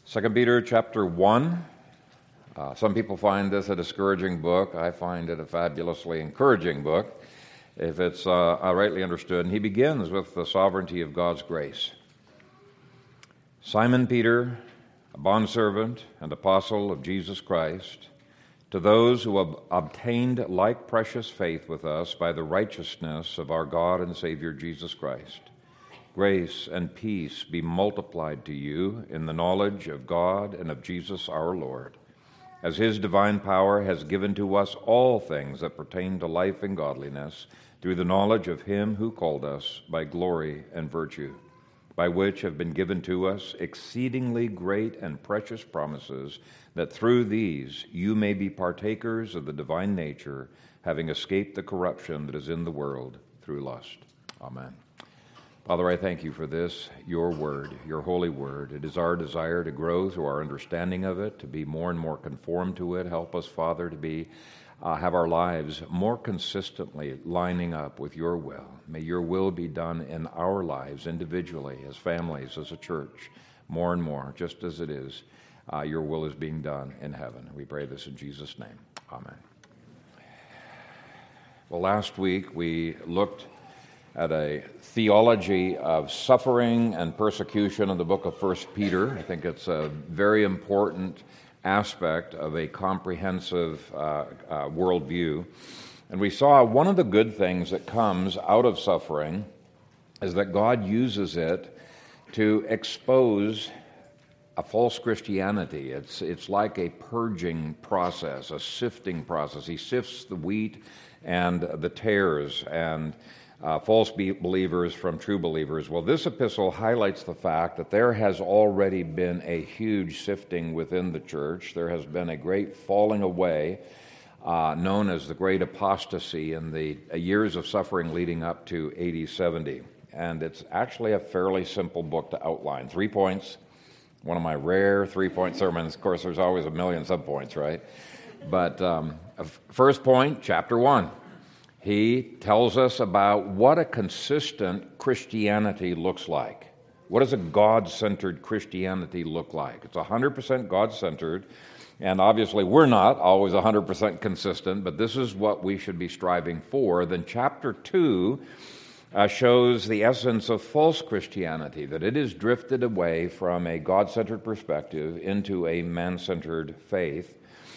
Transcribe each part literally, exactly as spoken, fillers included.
Second Peter chapter one. Uh, some people find this a discouraging book. I find it a fabulously encouraging book if it's uh, rightly understood. And he begins with the sovereignty of God's grace. Simon Peter, a bondservant and apostle of Jesus Christ, to those who have obtained like precious faith with us by the righteousness of our God and Savior Jesus Christ, grace and peace be multiplied to you in the knowledge of God and of Jesus our Lord, as his divine power has given to us all things that pertain to life and godliness through the knowledge of him who called us by glory and virtue, by which have been given to us exceedingly great and precious promises, that through these you may be partakers of the divine nature, having escaped the corruption that is in the world through lust. Amen. Father, I thank you for this, your word, your holy word. It is our desire to grow through our understanding of it, to be more and more conformed to it. Help us, Father, to be uh, have our lives more consistently lining up with your will. May your will be done in our lives individually, as families, as a church, more and more, just as it is. Uh, your will is being done in heaven. We pray this in Jesus' name. Amen. Well, last week we looked at a theology of suffering and persecution in the book of First Peter. I think it's a very important aspect of a comprehensive uh, uh, worldview. And we saw one of the good things that comes out of suffering is that God uses it to expose a false Christianity. It's, it's like a purging process, a sifting process. He sifts the wheat and the tares and Uh, false be- believers from true believers. Well, this epistle highlights the fact that there has already been a huge sifting within the church. There has been a great falling away, uh, known as the Great Apostasy, in the uh, years of suffering leading up to A D seventy. And it's actually a fairly simple book to outline. Three points, one of my rare three-point sermons. Of course, there's always a million subpoints, right? But um, first point, chapter one. He tells us about what a consistent Christianity looks like. What does a God-centered Christianity look like? It's one hundred percent God-centered, and obviously we're not always one hundred percent consistent, but this is what we should be striving for. Then chapter two uh, shows the essence of false Christianity, that it is drifted away from a God-centered perspective into a man-centered faith.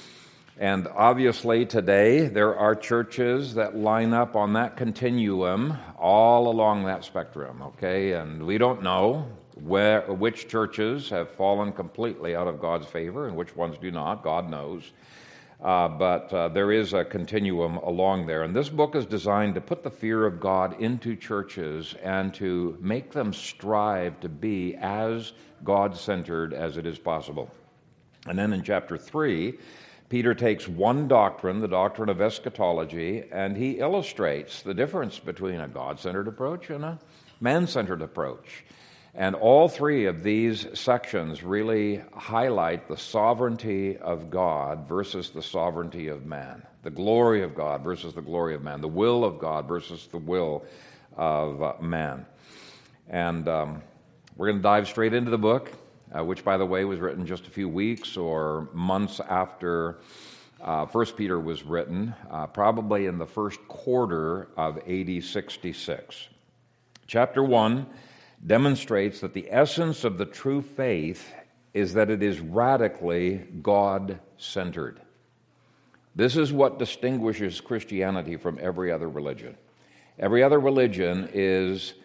And obviously today there are churches that line up on that continuum all along that spectrum, okay? And we don't know where which churches have fallen completely out of God's favor and which ones do not. God knows. Uh, but uh, there is a continuum along there. And this book is designed to put the fear of God into churches and to make them strive to be as God-centered as it is possible. And then in chapter three, Peter takes one doctrine, the doctrine of eschatology, and he illustrates the difference between a God-centered approach and a man-centered approach. And all three of these sections really highlight the sovereignty of God versus the sovereignty of man, the glory of God versus the glory of man, the will of God versus the will of uh, man. And um, we're going to dive straight into the book. Uh, which, by the way, was written just a few weeks or months after uh, First Peter was written, uh, probably in the first quarter of A D sixty-six. Chapter one demonstrates that the essence of the true faith is that it is radically God-centered. This is what distinguishes Christianity from every other religion. Every other religion is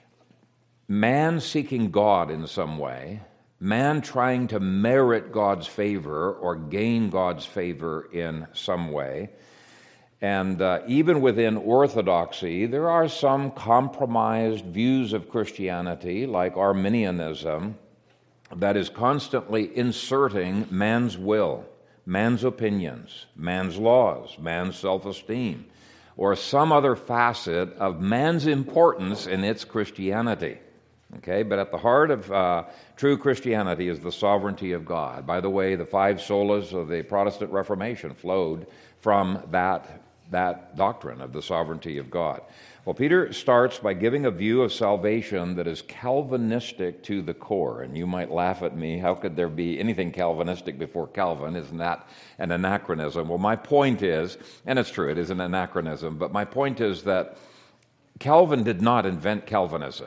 man seeking God in some way, man trying to merit God's favor or gain God's favor in some way. And uh, even within orthodoxy, there are some compromised views of Christianity, like Arminianism, that is constantly inserting man's will, man's opinions, man's laws, man's self-esteem, or some other facet of man's importance in its Christianity. Okay, but at the heart of uh, true Christianity is the sovereignty of God. By the way, the five solas of the Protestant Reformation flowed from that that doctrine of the sovereignty of God. Well, Peter starts by giving a view of salvation that is Calvinistic to the core. And you might laugh at me, how could there be anything Calvinistic before Calvin? Isn't that an anachronism? Well, my point is, and it's true, it is an anachronism, but my point is that Calvin did not invent Calvinism.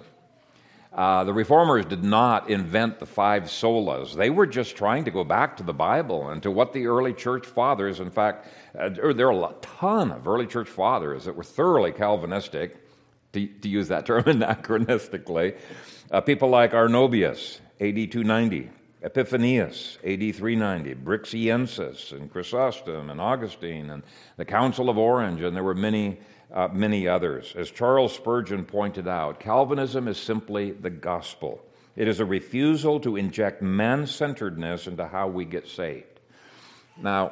Uh, the Reformers did not invent the five solas. They were just trying to go back to the Bible and to what the early church fathers, in fact, uh, there are a ton of early church fathers that were thoroughly Calvinistic, to, to use that term anachronistically. Uh, people like Arnobius, A D two ninety, Epiphanius, A D three ninety, Brixiensis, and Chrysostom, and Augustine, and the Council of Orange, and there were many Uh, many others. As Charles Spurgeon pointed out, Calvinism is simply the gospel. It is a refusal to inject man-centeredness into how we get saved. Now,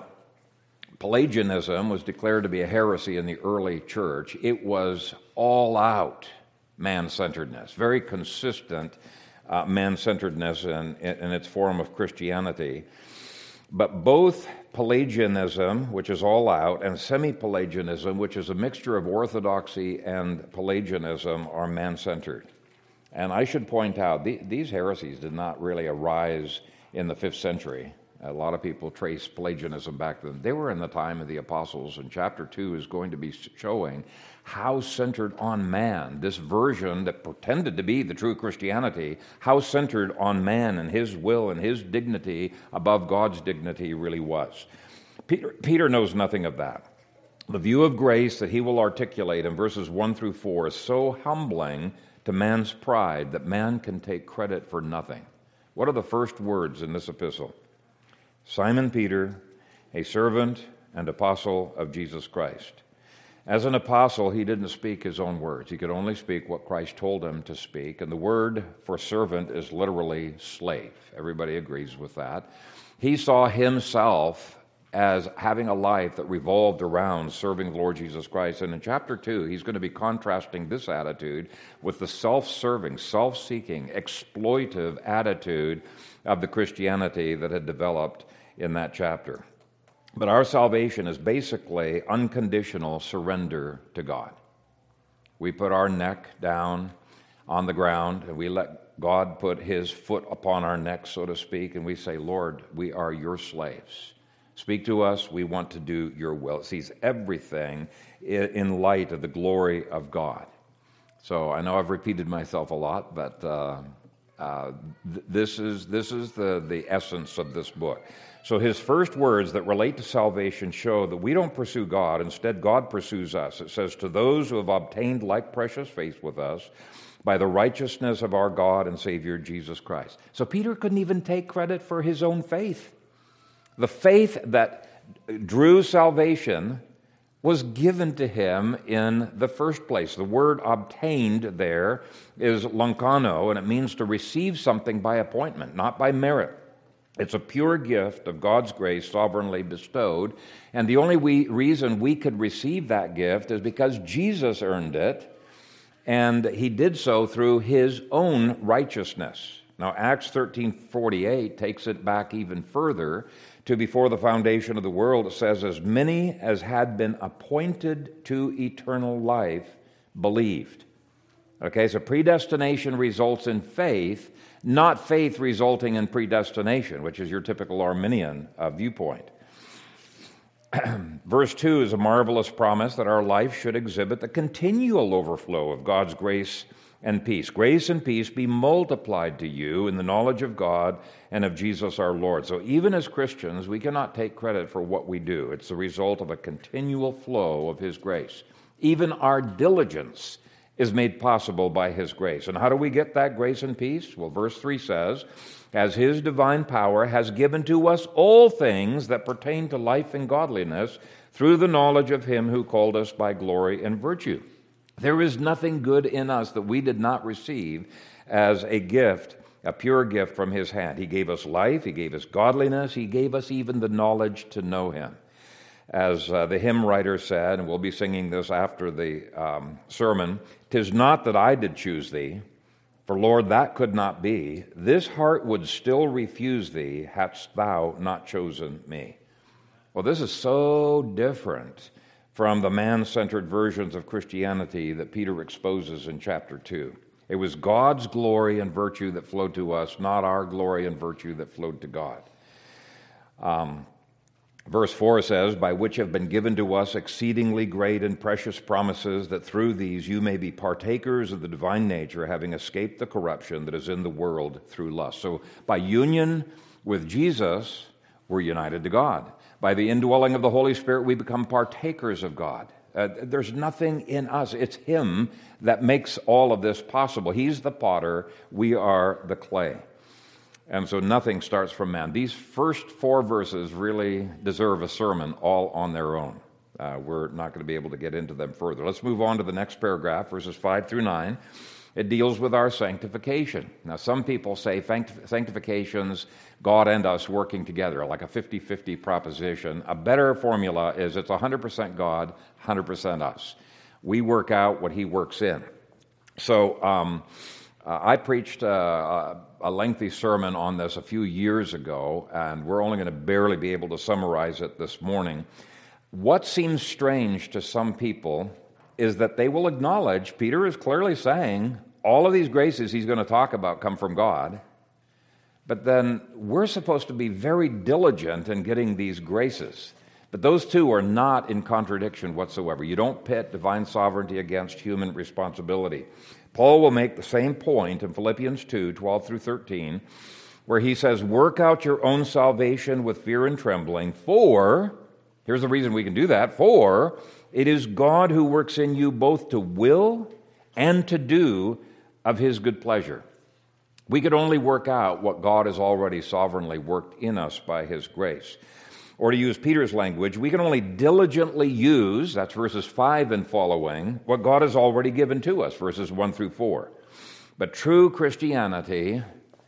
Pelagianism was declared to be a heresy in the early church. It was all out man-centeredness, very consistent uh, man-centeredness in, in its form of Christianity. But both Pelagianism, which is all out, and semi-Pelagianism, which is a mixture of orthodoxy and Pelagianism, are man-centered. And I should point out, the, these heresies did not really arise in the fifth century. A lot of people trace Pelagianism back then. They were in the time of the apostles, and chapter two is going to be showing how centered on man, this version that pretended to be the true Christianity, how centered on man and his will and his dignity above God's dignity really was. Peter, Peter knows nothing of that. The view of grace that he will articulate in verses one through four is so humbling to man's pride that man can take credit for nothing. What are the first words in this epistle? Simon Peter, a servant and apostle of Jesus Christ. As an apostle, he didn't speak his own words. He could only speak what Christ told him to speak. And the word for servant is literally slave. Everybody agrees with that. He saw himself as having a life that revolved around serving the Lord Jesus Christ. And in chapter two, he's going to be contrasting this attitude with the self-serving, self-seeking, exploitive attitude of the Christianity that had developed in that chapter. But our salvation is basically unconditional surrender to God. We put our neck down on the ground and we let God put his foot upon our neck, so to speak, and we say, Lord, we are your slaves. Speak to us, we want to do your will. It sees everything in light of the glory of God. So I know I've repeated myself a lot, but uh, uh, th- this is this is the, the essence of this book. So his first words that relate to salvation show that we don't pursue God. Instead, God pursues us. It says, to those who have obtained like precious faith with us by the righteousness of our God and Savior Jesus Christ. So Peter couldn't even take credit for his own faith. The faith that drew salvation was given to him in the first place. The word obtained there is lankano, and it means to receive something by appointment, not by merit. It's a pure gift of God's grace sovereignly bestowed, and the only we, reason we could receive that gift is because Jesus earned it, and he did so through his own righteousness. Now, Acts thirteen forty-eight takes it back even further to before the foundation of the world. It says, as many as had been appointed to eternal life believed. Okay, so predestination results in faith, not faith resulting in predestination, which is your typical Arminian uh, viewpoint. Verse two is a marvelous promise that our life should exhibit the continual overflow of God's grace and peace. Grace and peace be multiplied to you in the knowledge of God and of Jesus our Lord. So even as Christians, we cannot take credit for what we do. It's the result of a continual flow of his grace. Even our diligence is made possible by his grace. And how do we get that grace and peace? Well, verse three says, as his divine power has given to us all things that pertain to life and godliness through the knowledge of him who called us by glory and virtue. There is nothing good in us that we did not receive as a gift, a pure gift from his hand. He gave us life, he gave us godliness, he gave us even the knowledge to know him. As uh, the hymn writer said, and we'll be singing this after the um, sermon, "'Tis not that I did choose thee, for Lord, that could not be. This heart would still refuse thee, hadst thou not chosen me." Well, this is so different from the man-centered versions of Christianity that Peter exposes in chapter two. It was God's glory and virtue that flowed to us, not our glory and virtue that flowed to God. Um, verse four says, by which have been given to us exceedingly great and precious promises, that through these you may be partakers of the divine nature, having escaped the corruption that is in the world through lust. So by union with Jesus, we're united to God. By the indwelling of the Holy Spirit, we become partakers of God. Uh, there's nothing in us. It's Him that makes all of this possible. He's the potter. We are the clay. And so nothing starts from man. These first four verses really deserve a sermon all on their own. Uh, we're not going to be able to get into them further. Let's move on to the next paragraph, verses five through nine. It deals with our sanctification. Now, some people say sanctification's God and us working together, like a fifty-fifty proposition. A better formula is it's one hundred percent God, one hundred percent us. We work out what He works in. So um, uh, I preached uh, a lengthy sermon on this a few years ago, and we're only going to barely be able to summarize it this morning. What seems strange to some people is that they will acknowledge Peter is clearly saying all of these graces he's going to talk about come from God, but then we're supposed to be very diligent in getting these graces. But those two are not in contradiction whatsoever. You don't pit divine sovereignty against human responsibility. Paul will make the same point in Philippians two, twelve through thirteen, where he says, work out your own salvation with fear and trembling, for, here's the reason we can do that, for it is God who works in you both to will and to do of His good pleasure. We could only work out what God has already sovereignly worked in us by His grace. Or to use Peter's language, we can only diligently use, that's verses five and following, what God has already given to us, verses one through four. But true Christianity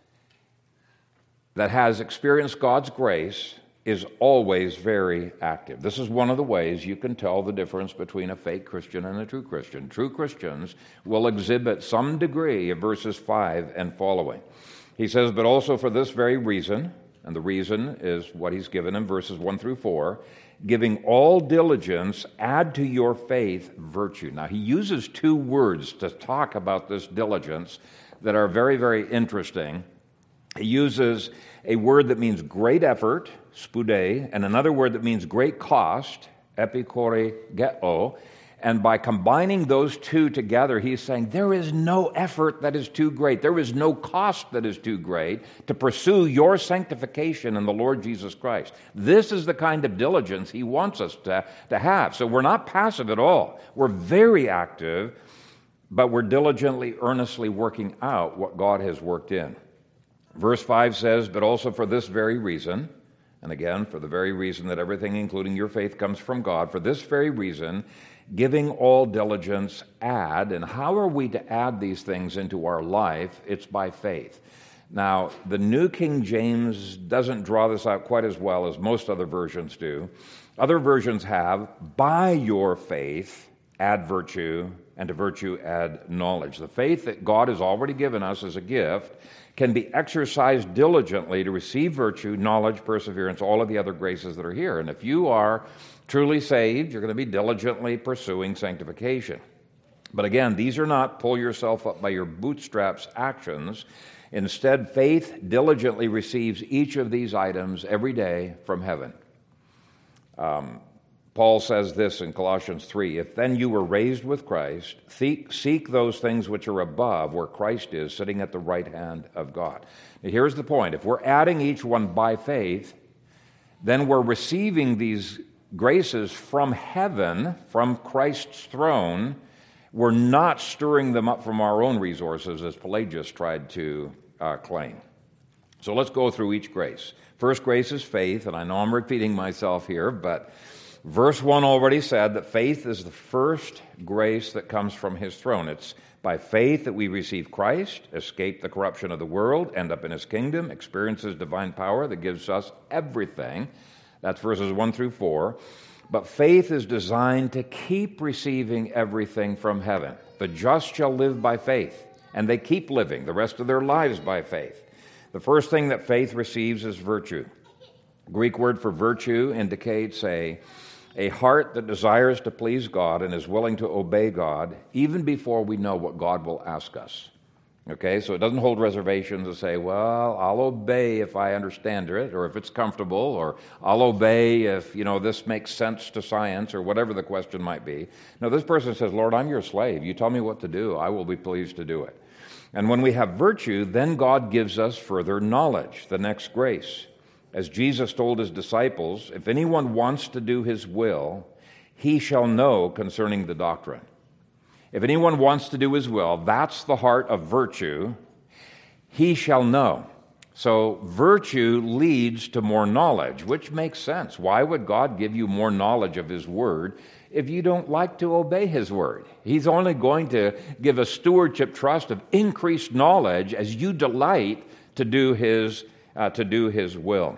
that has experienced God's grace is always very active. This is one of the ways you can tell the difference between a fake Christian and a true Christian. True Christians will exhibit some degree of verses five and following. He says, but also for this very reason, and the reason is what he's given in verses one through four, giving all diligence, add to your faith virtue. Now, he uses two words to talk about this diligence that are very, very interesting. He uses a word that means great effort, spude, and another word that means great cost, epikorigeo. And by combining those two together, he's saying there is no effort that is too great. There is no cost that is too great to pursue your sanctification in the Lord Jesus Christ. This is the kind of diligence he wants us to, to have. So we're not passive at all. We're very active, but we're diligently, earnestly working out what God has worked in. Verse five says, but also for this very reason, and again, for the very reason that everything, including your faith, comes from God, for this very reason, giving all diligence, add. And how are we to add these things into our life? It's by faith. Now, the New King James doesn't draw this out quite as well as most other versions do. Other versions have, by your faith, add virtue, and to virtue add knowledge. The faith that God has already given us as a gift can be exercised diligently to receive virtue, knowledge, perseverance, all of the other graces that are here. And if you are truly saved, you're going to be diligently pursuing sanctification. But again, these are not pull yourself up by your bootstraps actions. Instead, faith diligently receives each of these items every day from heaven. Um, Paul says this in Colossians three, if then you were raised with Christ, seek, seek those things which are above, where Christ is, sitting at the right hand of God. Now, here's the point. If we're adding each one by faith, then we're receiving these graces from heaven, from Christ's throne. We're not stirring them up from our own resources, as Pelagius tried to uh, claim. So let's go through each grace. First grace is faith, and I know I'm repeating myself here, but verse one already said that faith is the first grace that comes from His throne. It's by faith that we receive Christ, escape the corruption of the world, end up in His kingdom, experience His divine power that gives us everything. That's verses one through four. But faith is designed to keep receiving everything from heaven. The just shall live by faith, and they keep living the rest of their lives by faith. The first thing that faith receives is virtue. Greek word for virtue indicates a a heart that desires to please God and is willing to obey God even before we know what God will ask us. Okay, so it doesn't hold reservations to say, well, I'll obey if I understand it, or if it's comfortable, or I'll obey if, you know, this makes sense to science, or whatever the question might be. No, this person says, Lord, I'm your slave. You tell me what to do. I will be pleased to do it. And when we have virtue, then God gives us further knowledge, the next grace. As Jesus told his disciples, if anyone wants to do his will, he shall know concerning the doctrine. If anyone wants to do his will, that's the heart of virtue, he shall know. So virtue leads to more knowledge, which makes sense. Why would God give you more knowledge of his word if you don't like to obey his word? He's only going to give a stewardship trust of increased knowledge as you delight to do his uh, to do his will.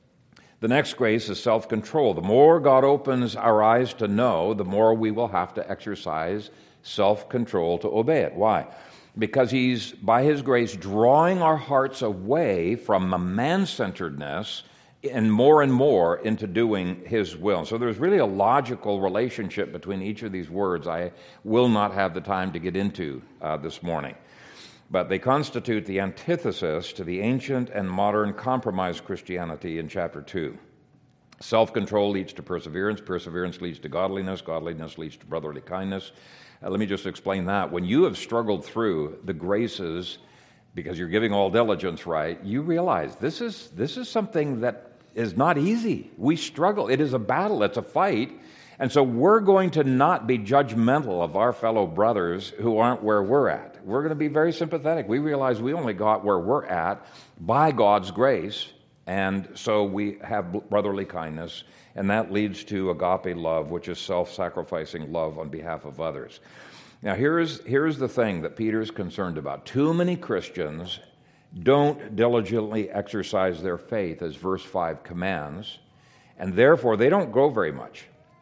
The next grace is self-control. The more God opens our eyes to know, the more we will have to exercise self-control to obey it. Why? Because he's, by his grace, drawing our hearts away from a man-centeredness and more and more into doing his will. So there's really a logical relationship between each of these words I will not have the time to get into uh, this morning. But they constitute the antithesis to the ancient and modern compromise Christianity in chapter two. Self-control leads to perseverance. Perseverance leads to godliness. Godliness leads to brotherly kindness. Uh, let me just explain that. When you have struggled through the graces, because you're giving all diligence right, you realize this is this is something that is not easy. We struggle. It is a battle. It's a fight. And so we're going to not be judgmental of our fellow brothers who aren't where we're at. We're going to be very sympathetic. We realize we only got where we're at by God's grace, and so we have brotherly kindness, and that leads to agape love, which is self-sacrificing love on behalf of others. Now, here's, here's the thing that Peter's concerned about. Too many Christians don't diligently exercise their faith, as verse five commands, and therefore they don't grow very much.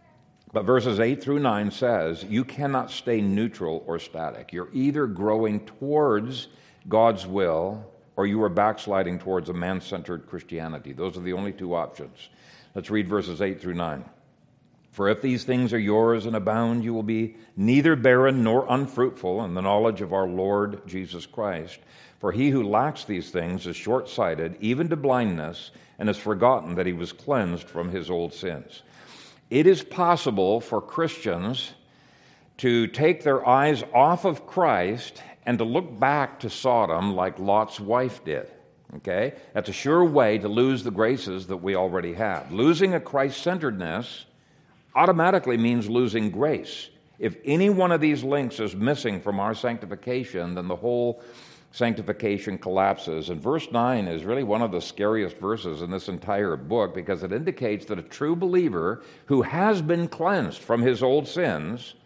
But verses eight through nine says, you cannot stay neutral or static. You're either growing towards God's will or you are backsliding towards a man-centered Christianity. Those are the only two options. Let's read verses eight through nine. For if these things are yours and abound, you will be neither barren nor unfruitful in the knowledge of our Lord Jesus Christ. For he who lacks these things is short-sighted, even to blindness, and has forgotten that he was cleansed from his old sins. It is possible for Christians to take their eyes off of Christ and to look back to Sodom like Lot's wife did. Okay? That's a sure way to lose the graces that we already have. Losing a Christ-centeredness automatically means losing grace. If any one of these links is missing from our sanctification, then the whole sanctification collapses. And verse nine is really one of the scariest verses in this entire book because it indicates that a true believer who has been cleansed from his old sins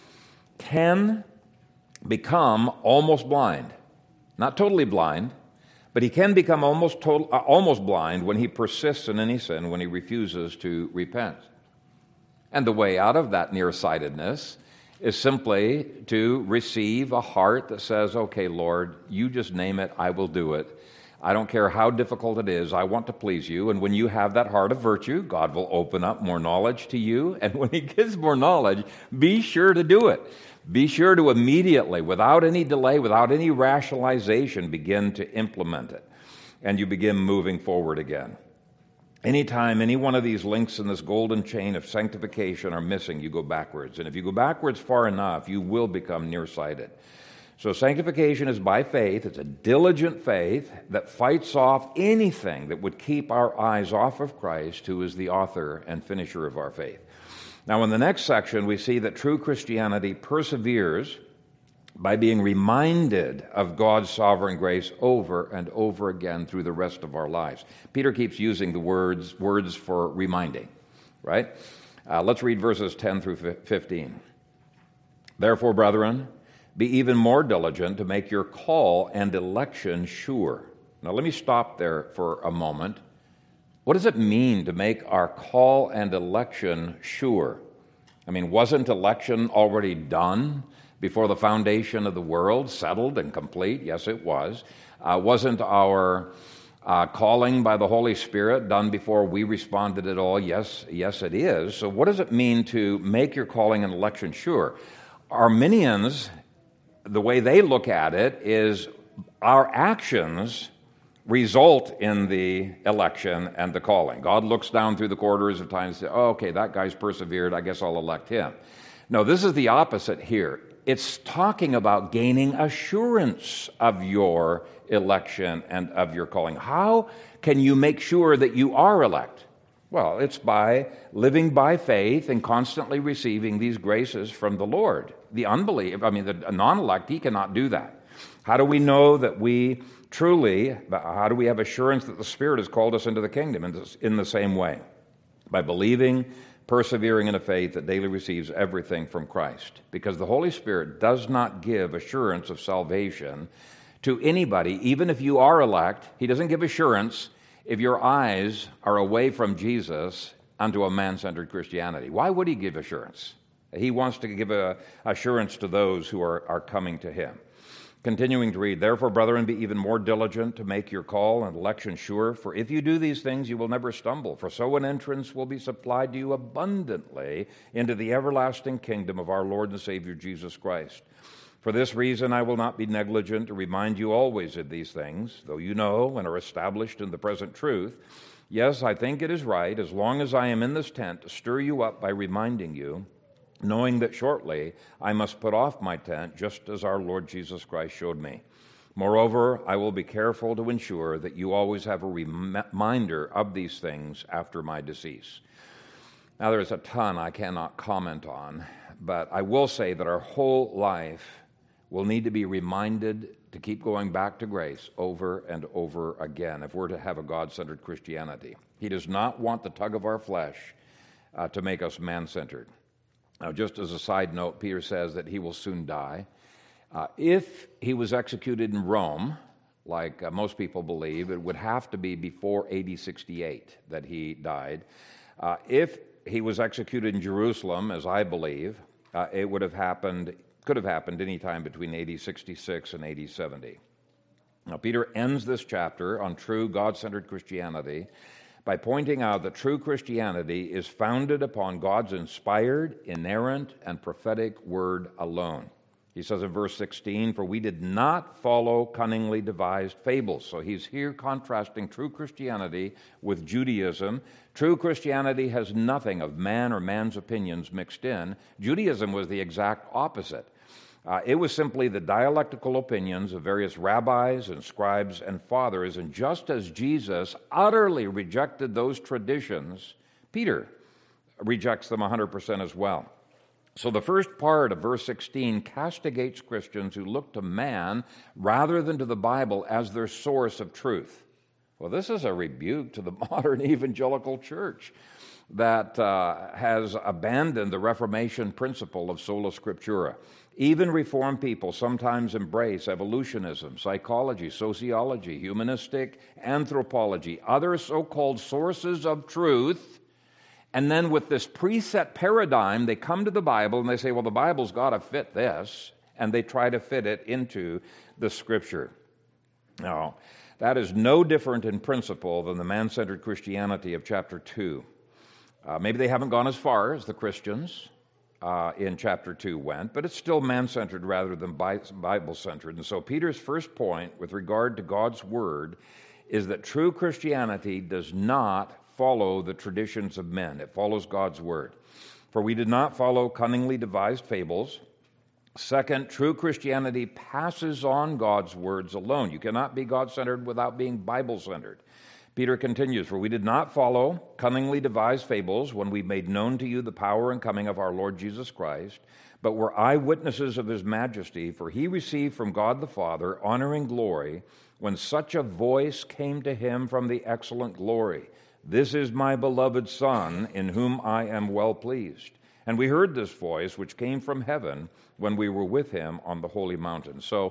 can become almost blind. Not totally blind, but he can become almost total, uh, almost blind when he persists in any sin, when he refuses to repent. And the way out of that nearsightedness is simply to receive a heart that says, okay, Lord, you just name it, I will do it. I don't care how difficult it is, I want to please you. And when you have that heart of virtue, God will open up more knowledge to you. And when he gives more knowledge, be sure to do it. Be sure to immediately, without any delay, without any rationalization, begin to implement it. And you begin moving forward again. Anytime any one of these links in this golden chain of sanctification are missing, you go backwards. And if you go backwards far enough, you will become nearsighted. So sanctification is by faith. It's a diligent faith that fights off anything that would keep our eyes off of Christ, who is the author and finisher of our faith. Now, in the next section, we see that true Christianity perseveres by being reminded of God's sovereign grace over and over again through the rest of our lives. Peter keeps using the words words for reminding, right? Uh, let's read verses ten through fifteen. Therefore, brethren, be even more diligent to make your call and election sure. Now, let me stop there for a moment. What does it mean to make our call and election sure? I mean, wasn't election already done before the foundation of the world, settled and complete? Yes, it was. Uh, wasn't our Uh, calling by the Holy Spirit done before we responded at all? Yes, yes it is. So what does it mean to make your calling and election sure? Arminians, the way they look at it is our actions result in the election and the calling. God looks down through the corridors of time and says, oh, okay, that guy's persevered, I guess I'll elect him. No, this is the opposite here. It's talking about gaining assurance of your election and of your calling. How can you make sure that you are elect? Well, it's by living by faith and constantly receiving these graces from the Lord. The unbeliever, I mean, the non-elect, he cannot do that. How do we know that we truly, how do we have assurance that the Spirit has called us into the kingdom? In, this, in the same way, by believing, persevering in a faith that daily receives everything from Christ. Because the Holy Spirit does not give assurance of salvation to anybody, even if you are elect. He doesn't give assurance if your eyes are away from Jesus unto a man-centered Christianity. Why would he give assurance? He wants to give a assurance to those who are, are coming to him. Continuing to read, therefore, brethren, be even more diligent to make your call and election sure, for if you do these things, you will never stumble. For so an entrance will be supplied to you abundantly into the everlasting kingdom of our Lord and Savior Jesus Christ. For this reason, I will not be negligent to remind you always of these things, though you know and are established in the present truth. Yes, I think it is right, as long as I am in this tent, to stir you up by reminding you, knowing that shortly I must put off my tent, just as our Lord Jesus Christ showed me. Moreover, I will be careful to ensure that you always have a reminder of these things after my decease. Now, there's a ton I cannot comment on, but I will say that our whole life will need to be reminded to keep going back to grace over and over again if we're to have a God-centered Christianity. He does not want the tug of our flesh uh, to make us man-centered. Now, just as a side note, Peter says that he will soon die. Uh, if he was executed in Rome, like uh, most people believe, it would have to be before A D sixty-eight that he died. Uh, if he was executed in Jerusalem, as I believe, uh, it would have happened, could have happened any time between A D sixty-six and A D seventy. Now, Peter ends this chapter on true God-centered Christianity by pointing out that true Christianity is founded upon God's inspired, inerrant, and prophetic word alone. He says in verse sixteen, for we did not follow cunningly devised fables. So he's here contrasting true Christianity with Judaism. True Christianity has nothing of man or man's opinions mixed in. Judaism was the exact opposite. Uh, it was simply the dialectical opinions of various rabbis and scribes and fathers, and just as Jesus utterly rejected those traditions, Peter rejects them one hundred percent as well. So the first part of verse sixteen castigates Christians who look to man rather than to the Bible as their source of truth. Well, this is a rebuke to the modern evangelical church that uh, has abandoned the Reformation principle of sola scriptura. Even Reformed people sometimes embrace evolutionism, psychology, sociology, humanistic anthropology, other so-called sources of truth, and then with this preset paradigm, they come to the Bible and they say, well, the Bible's got to fit this, and they try to fit it into the Scripture. Now, that is no different in principle than the man-centered Christianity of chapter two. Uh, maybe they haven't gone as far as the Christians uh, in chapter two went, but it's still man-centered rather than Bible-centered. And so Peter's first point with regard to God's Word is that true Christianity does not follow the traditions of men. It follows God's Word. For we did not follow cunningly devised fables. Second, true Christianity passes on God's words alone. You cannot be God-centered without being Bible-centered. Peter continues, for we did not follow cunningly devised fables when we made known to you the power and coming of our Lord Jesus Christ, but were eyewitnesses of his majesty, for he received from God the Father honor and glory when such a voice came to him from the excellent glory. This is my beloved Son, in whom I am well pleased. And we heard this voice, which came from heaven, when we were with him on the holy mountain. So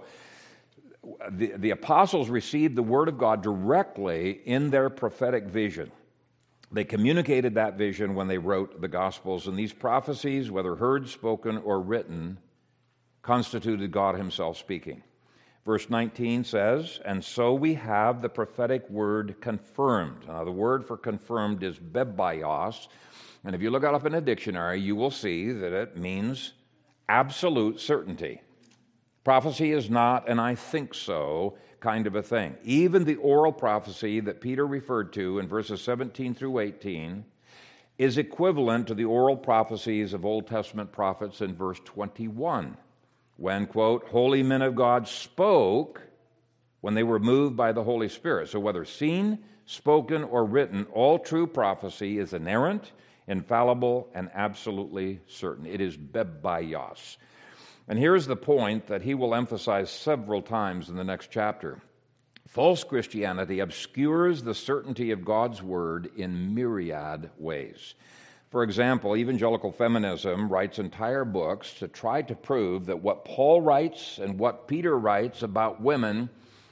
the, the apostles received the word of God directly in their prophetic vision. They communicated that vision when they wrote the Gospels, and these prophecies, whether heard, spoken, or written, constituted God himself speaking. Verse nineteen says, and so we have the prophetic word confirmed. Now, the word for confirmed is bebios, and if you look it up in a dictionary, you will see that it means absolute certainty. Prophecy is not an I think so kind of a thing. Even the oral prophecy that Peter referred to in verses seventeen through eighteen is equivalent to the oral prophecies of Old Testament prophets in verse twenty-one. When, quote, holy men of God spoke when they were moved by the Holy Spirit. So whether seen, spoken, or written, all true prophecy is inerrant, infallible, and absolutely certain. It is bebios. And here's the point that he will emphasize several times in the next chapter. False Christianity obscures the certainty of God's word in myriad ways. For example, evangelical feminism writes entire books to try to prove that what Paul writes and what Peter writes about women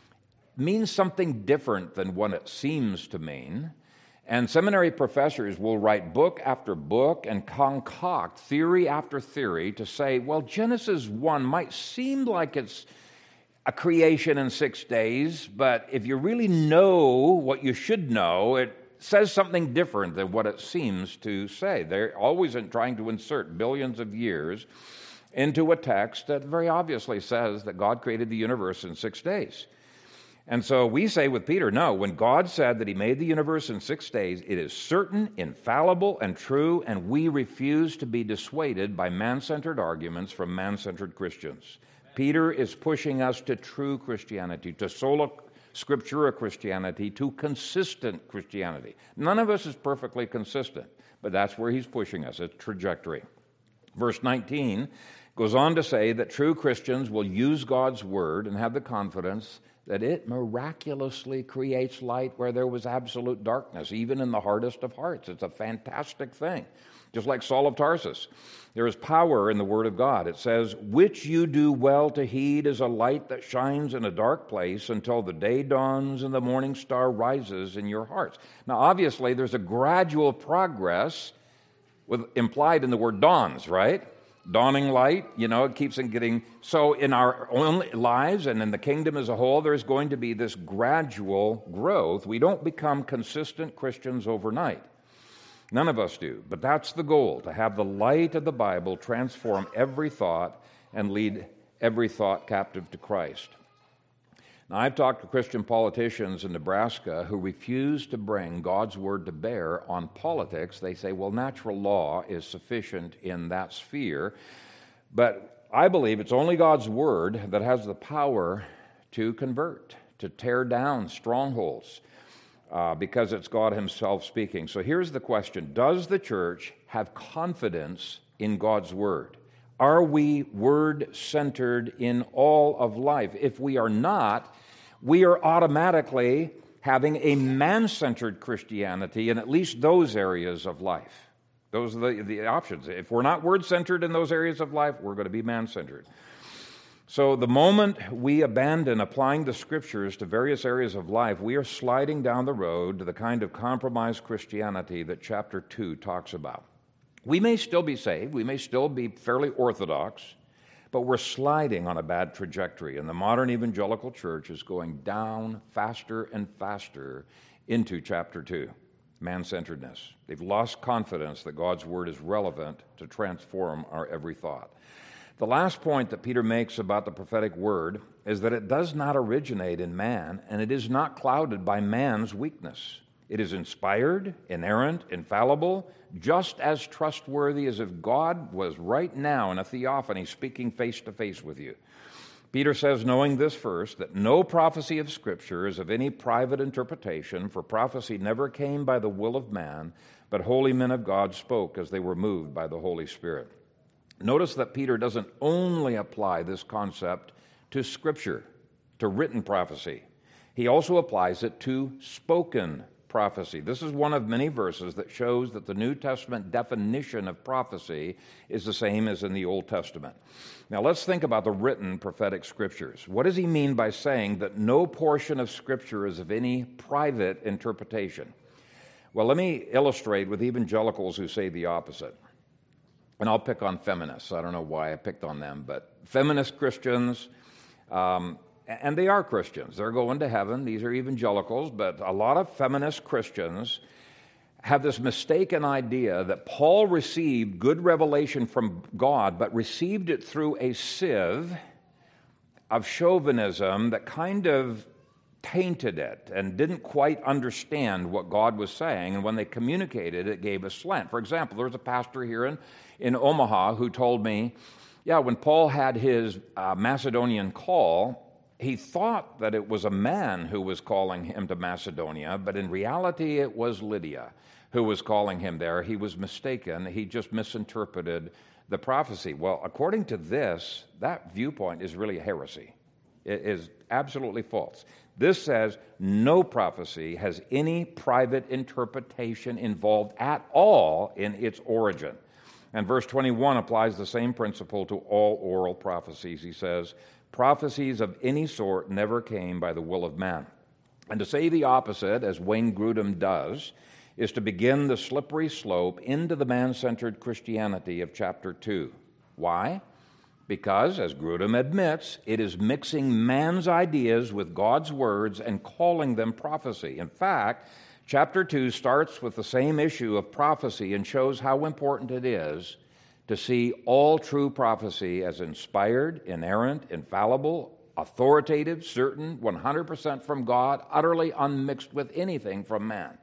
means something different than what it seems to mean. And seminary professors will write book after book and concoct theory after theory to say, well, Genesis one might seem like it's a creation in six days, but if you really know what you should know, it says something different than what it seems to say. They're always trying to insert billions of years into a text that very obviously says that God created the universe in six days. And so we say with Peter, no, when God said that he made the universe in six days, it is certain, infallible, and true, and we refuse to be dissuaded by man-centered arguments from man-centered Christians. Peter is pushing us to true Christianity, to sola scriptura Christianity, to consistent Christianity. None of us is perfectly consistent, but that's where he's pushing us, a trajectory. Verse nineteen goes on to say that true Christians will use God's word and have the confidence that it miraculously creates light where there was absolute darkness, even in the hardest of hearts. It's a fantastic thing. Just like Saul of Tarsus, there is power in the Word of God. It says, which you do well to heed as a light that shines in a dark place until the day dawns and the morning star rises in your hearts. Now, obviously, there's a gradual progress with implied in the word dawns, right? Dawning light, you know, it keeps on getting... So in our own lives and in the kingdom as a whole, there's going to be this gradual growth. We don't become consistent Christians overnight. None of us do, but that's the goal, to have the light of the Bible transform every thought and lead every thought captive to Christ. Now, I've talked to Christian politicians in Nebraska who refuse to bring God's word to bear on politics. They say, well, natural law is sufficient in that sphere, but I believe it's only God's word that has the power to convert, to tear down strongholds. Uh, because it's God himself speaking. So here's the question. Does the church have confidence in God's word? Are we word-centered in all of life? If we are not, we are automatically having a man-centered Christianity in at least those areas of life. Those are the, the options. If we're not word-centered in those areas of life, we're going to be man-centered. So the moment we abandon applying the Scriptures to various areas of life, we are sliding down the road to the kind of compromised Christianity that chapter two talks about. We may still be saved, we may still be fairly orthodox, but we're sliding on a bad trajectory, and the modern evangelical church is going down faster and faster into chapter two, man-centeredness. They've lost confidence that God's word is relevant to transform our every thought. The last point that Peter makes about the prophetic word is that it does not originate in man, and it is not clouded by man's weakness. It is inspired, inerrant, infallible, just as trustworthy as if God was right now in a theophany speaking face to face with you. Peter says, knowing this first, that no prophecy of Scripture is of any private interpretation, for prophecy never came by the will of man, but holy men of God spoke as they were moved by the Holy Spirit. Notice that Peter doesn't only apply this concept to Scripture, to written prophecy. He also applies it to spoken prophecy. This is one of many verses that shows that the New Testament definition of prophecy is the same as in the Old Testament. Now let's think about the written prophetic Scriptures. What does he mean by saying that no portion of Scripture is of any private interpretation? Well, let me illustrate with evangelicals who say the opposite. And I'll pick on feminists. I don't know why I picked on them, but feminist Christians, um, and they are Christians. They're going to heaven. These are evangelicals, but a lot of feminist Christians have this mistaken idea that Paul received good revelation from God, but received it through a sieve of chauvinism that kind of tainted it and didn't quite understand what God was saying, and when they communicated, it gave a slant. For example, there was a pastor here in, in Omaha who told me, yeah, when Paul had his uh, Macedonian call, he thought that it was a man who was calling him to Macedonia, but in reality it was Lydia who was calling him there. He was mistaken. He just misinterpreted the prophecy. Well, according to this, that viewpoint is really a heresy. It is absolutely false. This says no prophecy has any private interpretation involved at all in its origin. And verse twenty-one applies the same principle to all oral prophecies. He says, prophecies of any sort never came by the will of man. And to say the opposite, as Wayne Grudem does, is to begin the slippery slope into the man-centered Christianity of chapter two. Why? Because, as Grudem admits, it is mixing man's ideas with God's words and calling them prophecy. In fact, chapter two starts with the same issue of prophecy and shows how important it is to see all true prophecy as inspired, inerrant, infallible, authoritative, certain, one hundred percent from God, utterly unmixed with anything from man.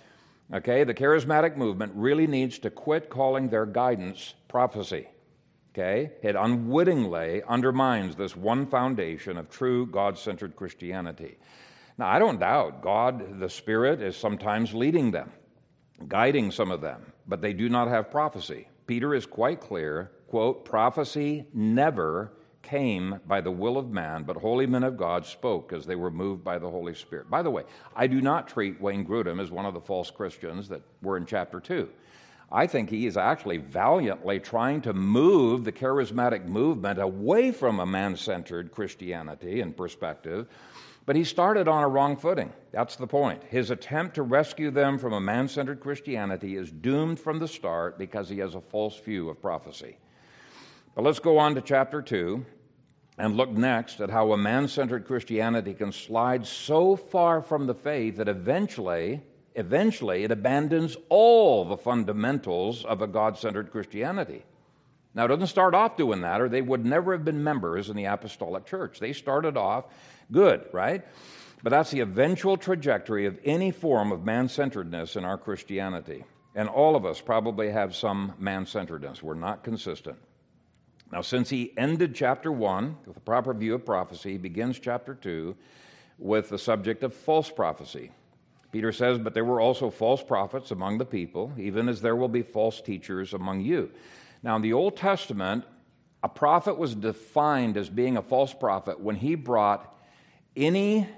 Okay, the charismatic movement really needs to quit calling their guidance prophecy. Okay, it unwittingly undermines this one foundation of true God-centered Christianity. Now, I don't doubt God, the Spirit, is sometimes leading them, guiding some of them, but they do not have prophecy. Peter is quite clear, quote, prophecy never came by the will of man, but holy men of God spoke as they were moved by the Holy Spirit. By the way, I do not treat Wayne Grudem as one of the false Christians that were in chapter two. I think he is actually valiantly trying to move the charismatic movement away from a man-centered Christianity and perspective, but he started on a wrong footing. That's the point. His attempt to rescue them from a man-centered Christianity is doomed from the start because he has a false view of prophecy. But let's go on to chapter two and look next at how a man-centered Christianity can slide so far from the faith that eventually, eventually it abandons all the fundamentals of a God-centered Christianity. Now, it doesn't start off doing that, or they would never have been members in the apostolic church. They started off good, right? But that's the eventual trajectory of any form of man-centeredness in our Christianity. And all of us probably have some man-centeredness. We're not consistent. Now, since he ended chapter one with a proper view of prophecy, he begins chapter two with the subject of false prophecy. Peter says, but there were also false prophets among the people, even as there will be false teachers among you. Now, in the Old Testament, a prophet was defined as being a false prophet when he brought any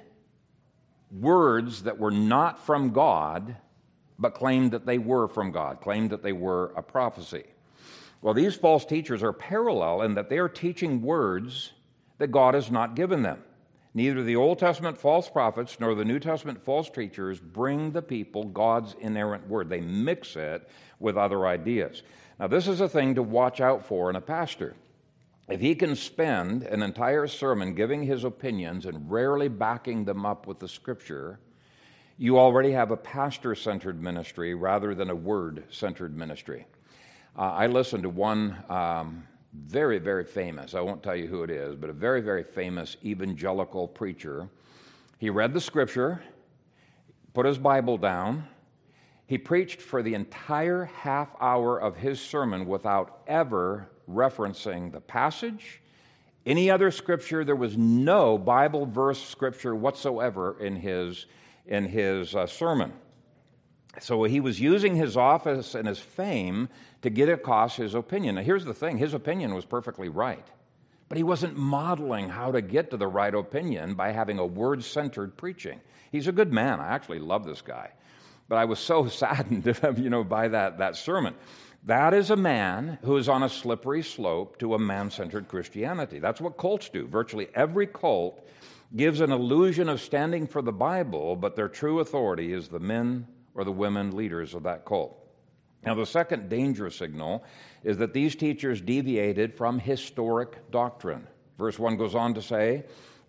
words that were not from God, but claimed that they were from God, claimed that they were a prophecy. Well, these false teachers are parallel in that they are teaching words that God has not given them. Neither the Old Testament false prophets nor the New Testament false teachers bring the people God's inerrant word. They mix it with other ideas. Now, this is a thing to watch out for in a pastor. If he can spend an entire sermon giving his opinions and rarely backing them up with the Scripture, you already have a pastor-centered ministry rather than a word-centered ministry. Uh, I listened to one um, very, very famous, I won't tell you who it is, but a very, very famous evangelical preacher. He read the Scripture, put his Bible down. He preached for the entire half hour of his sermon without ever referencing the passage, any other Scripture. There was no Bible verse Scripture whatsoever in his, in his uh, sermon. So he was using his office and his fame to get across his opinion. Now, here's the thing. His opinion was perfectly right, but he wasn't modeling how to get to the right opinion by having a word-centered preaching. He's a good man. I actually love this guy, but I was so saddened, you know, by that, that sermon. That is a man who is on a slippery slope to a man-centered Christianity. That's what cults do. Virtually every cult gives an illusion of standing for the Bible, but their true authority is the men or the women leaders of that cult. Now, the second danger signal is that these teachers deviated from historic doctrine. Verse one goes on to say,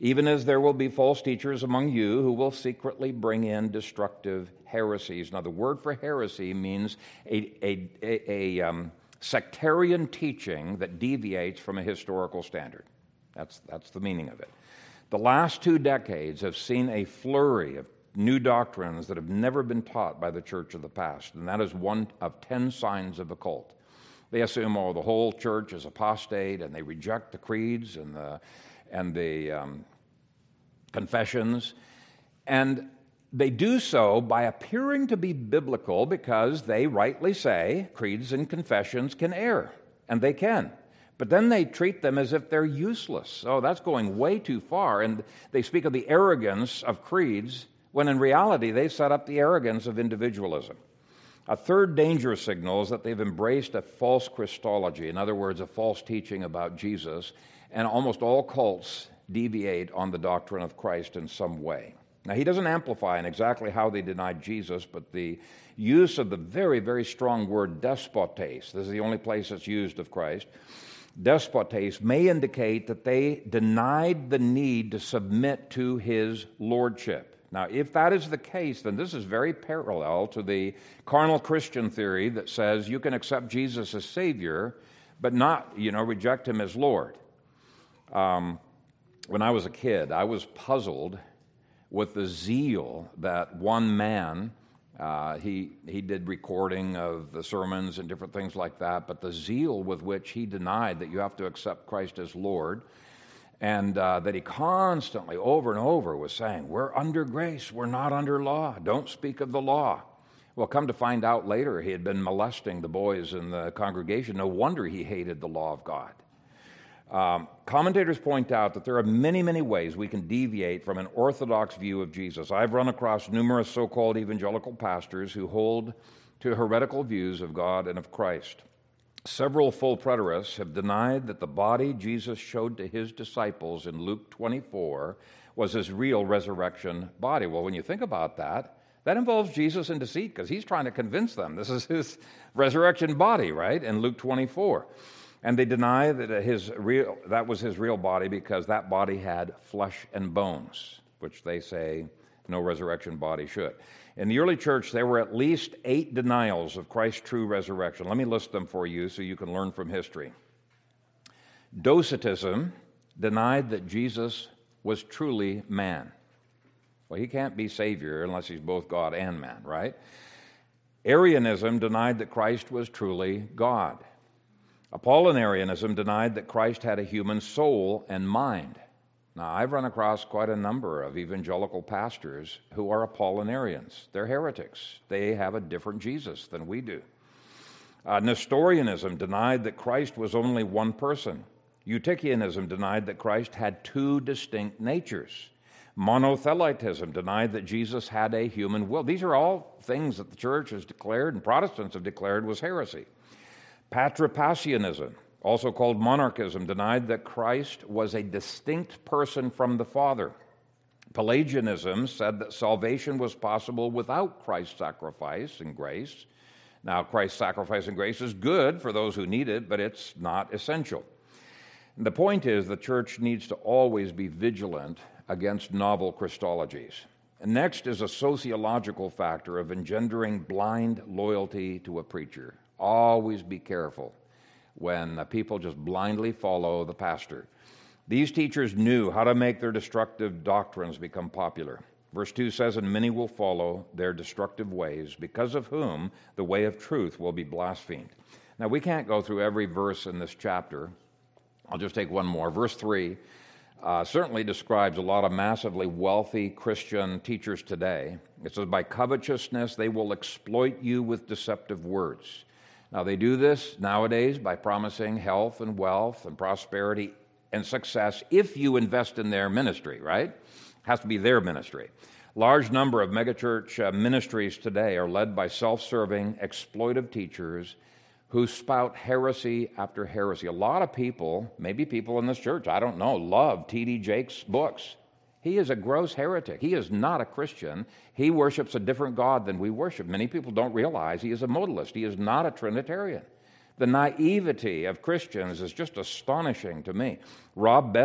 even as there will be false teachers among you who will secretly bring in destructive heresies. Now, the word for heresy means a, a, a, a um, sectarian teaching that deviates from a historical standard. That's, that's the meaning of it. The last two decades have seen a flurry of new doctrines that have never been taught by the church of the past, and that is one of ten signs of a cult. They assume, oh, the whole church is apostate, and they reject the creeds and the, and the um, confessions, and they do so by appearing to be biblical because they rightly say creeds and confessions can err, and they can. But then they treat them as if they're useless. Oh, that's going way too far. And they speak of the arrogance of creeds when in reality they set up the arrogance of individualism. A third danger signal is that they've embraced a false Christology, in other words, a false teaching about Jesus, and almost all cults deviate on the doctrine of Christ in some way. Now, he doesn't amplify in exactly how they denied Jesus, but the use of the very, very strong word despotes, this is the only place it's used of Christ, despotes may indicate that they denied the need to submit to his lordship. Now, if that is the case, then this is very parallel to the carnal Christian theory that says you can accept Jesus as Savior, but not, you know, reject him as Lord. Um, when I was a kid, I was puzzled with the zeal that one man, uh, he he did recording of the sermons and different things like that, but the zeal with which he denied that you have to accept Christ as Lord, and uh, that he constantly, over and over, was saying, we're under grace, we're not under law, don't speak of the law. Well, come to find out later, he had been molesting the boys in the congregation. No wonder he hated the law of God. Um, commentators point out that there are many, many ways we can deviate from an orthodox view of Jesus. I've run across numerous so-called evangelical pastors who hold to heretical views of God and of Christ. Several full preterists have denied that the body Jesus showed to his disciples in Luke twenty-four was his real resurrection body. Well, when you think about that, that involves Jesus in deceit because he's trying to convince them this is his resurrection body, right, in Luke twenty-four. And they deny that his real, that was his real body because that body had flesh and bones, which they say no resurrection body should. In the early church, there were at least eight denials of Christ's true resurrection. Let me list them for you so you can learn from history. Docetism denied that Jesus was truly man. Well, he can't be Savior unless he's both God and man, right? Arianism denied that Christ was truly God. Apollinarianism denied that Christ had a human soul and mind. Now, I've run across quite a number of evangelical pastors who are Apollinarians. They're heretics. They have a different Jesus than we do. Uh, Nestorianism denied that Christ was only one person. Eutychianism denied that Christ had two distinct natures. Monothelitism denied that Jesus had a human will. These are all things that the church has declared and Protestants have declared was heresy. Patripassianism, also called monarchism, denied that Christ was a distinct person from the Father. Pelagianism said that salvation was possible without Christ's sacrifice and grace. Now, Christ's sacrifice and grace is good for those who need it, but it's not essential. And the point is the church needs to always be vigilant against novel Christologies. And next is a sociological factor of engendering blind loyalty to a preacher. Always be careful when uh, people just blindly follow the pastor. These teachers knew how to make their destructive doctrines become popular. Verse two says, and many will follow their destructive ways, because of whom the way of truth will be blasphemed. Now, we can't go through every verse in this chapter. I'll just take one more. Verse three uh, certainly describes a lot of massively wealthy Christian teachers today. It says, by covetousness they will exploit you with deceptive words. Now, they do this nowadays by promising health and wealth and prosperity and success if you invest in their ministry, right? It has to be their ministry. Large number of megachurch uh, ministries today are led by self-serving, exploitive teachers who spout heresy after heresy. A lot of people, maybe people in this church, I don't know, love T D Jakes' books. He is a gross heretic. He is not a Christian. He worships a different God than we worship. Many people don't realize he is a modalist. He is not a Trinitarian. The naivety of Christians is just astonishing to me. Rob Bell,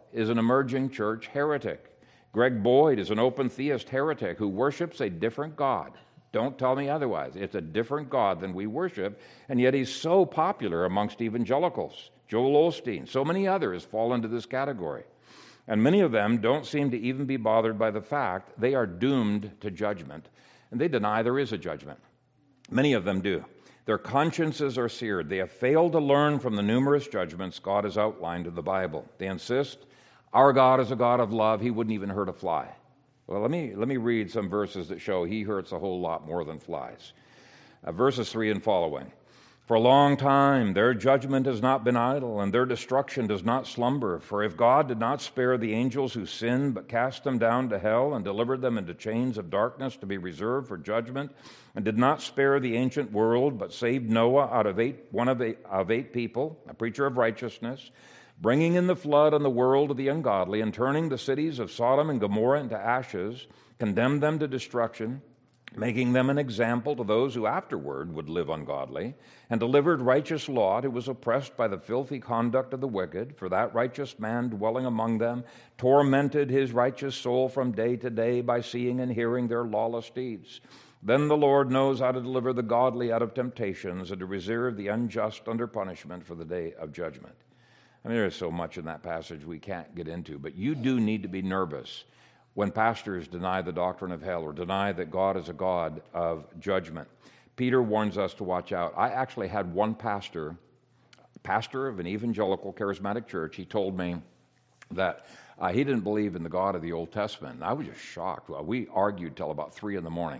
is an emerging church heretic. Greg Boyd is an open theist heretic who worships a different God. Don't tell me otherwise. It's a different God than we worship, and yet he's so popular amongst evangelicals. Joel Osteen, so many others fall into this category. And many of them don't seem to even be bothered by the fact they are doomed to judgment, and they deny there is a judgment. Many of them do. Their consciences are seared. They have failed to learn from the numerous judgments God has outlined in the Bible. They insist, our God is a God of love. He wouldn't even hurt a fly. Well, let me, let me read some verses that show he hurts a whole lot more than flies. Uh, verses three and following. For a long time their judgment has not been idle, and their destruction does not slumber. For if God did not spare the angels who sinned, but cast them down to hell and delivered them into chains of darkness to be reserved for judgment, and did not spare the ancient world, but saved Noah out of eight, one of eight, of eight people, a preacher of righteousness, bringing in the flood on the world of the ungodly, and turning the cities of Sodom and Gomorrah into ashes, condemned them to destruction, making them an example to those who afterward would live ungodly, and delivered righteous Lot, who was oppressed by the filthy conduct of the wicked, for that righteous man dwelling among them tormented his righteous soul from day to day by seeing and hearing their lawless deeds. Then the Lord knows how to deliver the godly out of temptations, and to reserve the unjust under punishment for the day of judgment. I mean, there is so much in that passage we can't get into, but you do need to be nervous when pastors deny the doctrine of hell or deny that God is a God of judgment. Peter warns us to watch out. I actually had one pastor, pastor of an evangelical charismatic church, he told me that uh, he didn't believe in the God of the Old Testament. And I was just shocked. Well, we argued till about three in the morning.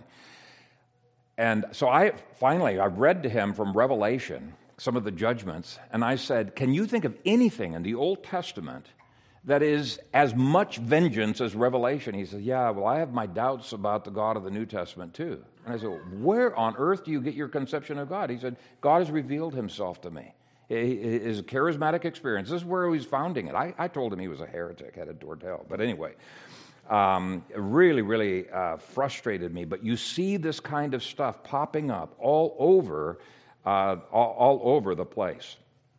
And so I finally, I read to him from Revelation some of the judgments, and I said, can you think of anything in the Old Testament that is as much vengeance as Revelation? He said, yeah, well, I have my doubts about the God of the New Testament too. And I said, well, where on earth do you get your conception of God? He said, God has revealed himself to me. His charismatic experience, this is where he was founding it. I, I told him he was a heretic, headed toward hell. But anyway, um, it really, really uh, frustrated me. But you see this kind of stuff popping up all over, uh, all, all over the place.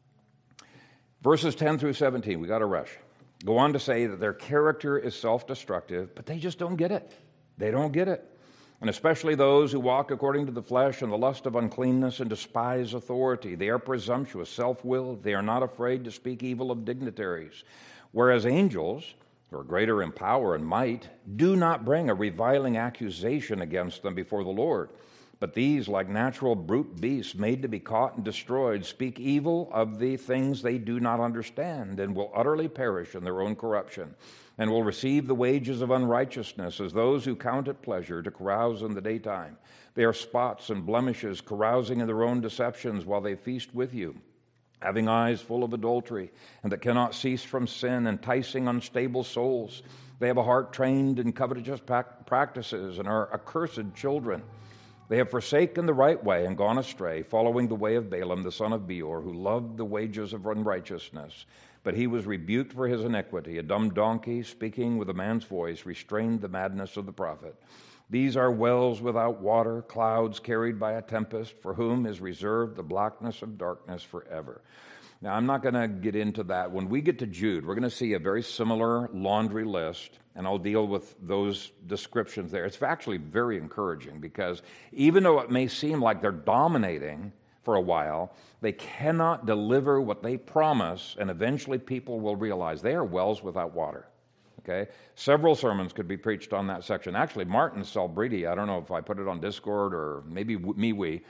Verses ten through seventeen, we got to rush. Go on to say that their character is self-destructive, but they just don't get it. They don't get it. And especially those who walk according to the flesh and the lust of uncleanness and despise authority. They are presumptuous, self-willed. They are not afraid to speak evil of dignitaries. Whereas angels, who are greater in power and might, do not bring a reviling accusation against them before the Lord. But these, like natural brute beasts made to be caught and destroyed, speak evil of the things they do not understand, and will utterly perish in their own corruption, and will receive the wages of unrighteousness as those who count it pleasure to carouse in the daytime. They are spots and blemishes, carousing in their own deceptions while they feast with you, having eyes full of adultery, and that cannot cease from sin, enticing unstable souls. They have a heart trained in covetous practices and are accursed children. They have forsaken the right way and gone astray, following the way of Balaam the son of Beor, who loved the wages of unrighteousness. But he was rebuked for his iniquity. A dumb donkey, speaking with a man's voice, restrained the madness of the prophet. These are wells without water, clouds carried by a tempest, for whom is reserved the blackness of darkness forever. Now, I'm not going to get into that. When we get to Jude, we're going to see a very similar laundry list, and I'll deal with those descriptions there. It's actually very encouraging because even though it may seem like they're dominating for a while, they cannot deliver what they promise, and eventually people will realize they are wells without water. Okay? Several sermons could be preached on that section. Actually, Martin Salbridi, I don't know if I put it on Discord or maybe MeWe,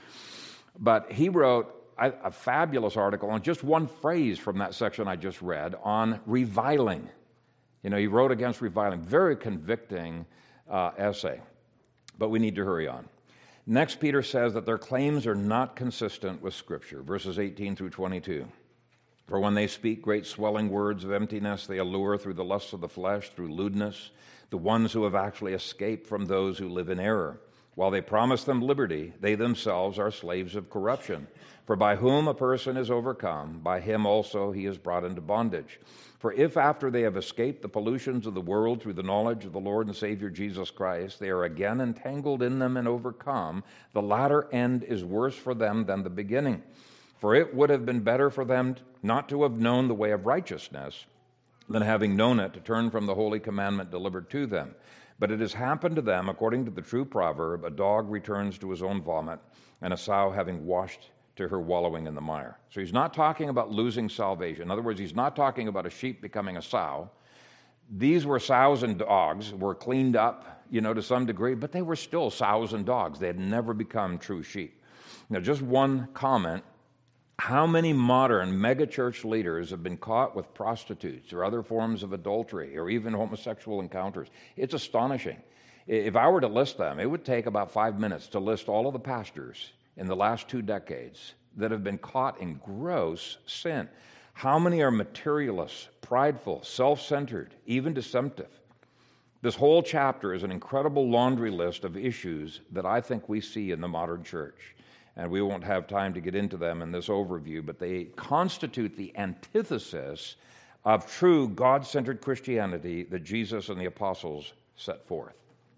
but he wrote a fabulous article on just one phrase from that section I just read on reviling. You know, he wrote against reviling. Very convicting uh, essay. But we need to hurry on. Next, Peter says that their claims are not consistent with Scripture, verses eighteen through twenty-two. For when they speak great swelling words of emptiness, they allure through the lusts of the flesh, through lewdness, the ones who have actually escaped from those who live in error. While they promise them liberty, they themselves are slaves of corruption. For by whom a person is overcome, by him also he is brought into bondage. For if after they have escaped the pollutions of the world through the knowledge of the Lord and Savior Jesus Christ, they are again entangled in them and overcome, the latter end is worse for them than the beginning. For it would have been better for them not to have known the way of righteousness, than having known it to turn from the holy commandment delivered to them. But it has happened to them, according to the true proverb, a dog returns to his own vomit, and a sow having washed to her wallowing in the mire. So he's not talking about losing salvation. In other words, he's not talking about a sheep becoming a sow. These were sows and dogs, were cleaned up, you know, to some degree, but they were still sows and dogs. They had never become true sheep. Now, just one comment. How many modern megachurch leaders have been caught with prostitutes or other forms of adultery or even homosexual encounters? It's astonishing. If I were to list them, it would take about five minutes to list all of the pastors in the last two decades that have been caught in gross sin. How many are materialists, prideful, self-centered, even deceptive? This whole chapter is an incredible laundry list of issues that I think we see in the modern church. And we won't have time to get into them in this overview, but they constitute the antithesis of true God-centered Christianity that Jesus and the apostles set forth.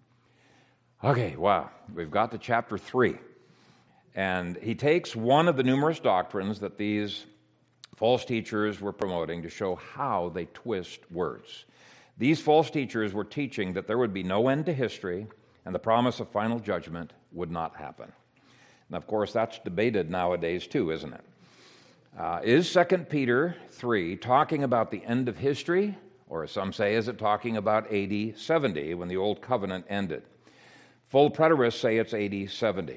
Okay, wow, we've got to chapter three. And he takes one of the numerous doctrines that these false teachers were promoting to show how they twist words. These false teachers were teaching that there would be no end to history and the promise of final judgment would not happen. And of course, that's debated nowadays too, isn't it? Uh, is Second Peter three talking about the end of history, or as some say, is it talking about A D seventy when the Old Covenant ended? Full preterists say it's A D seventy.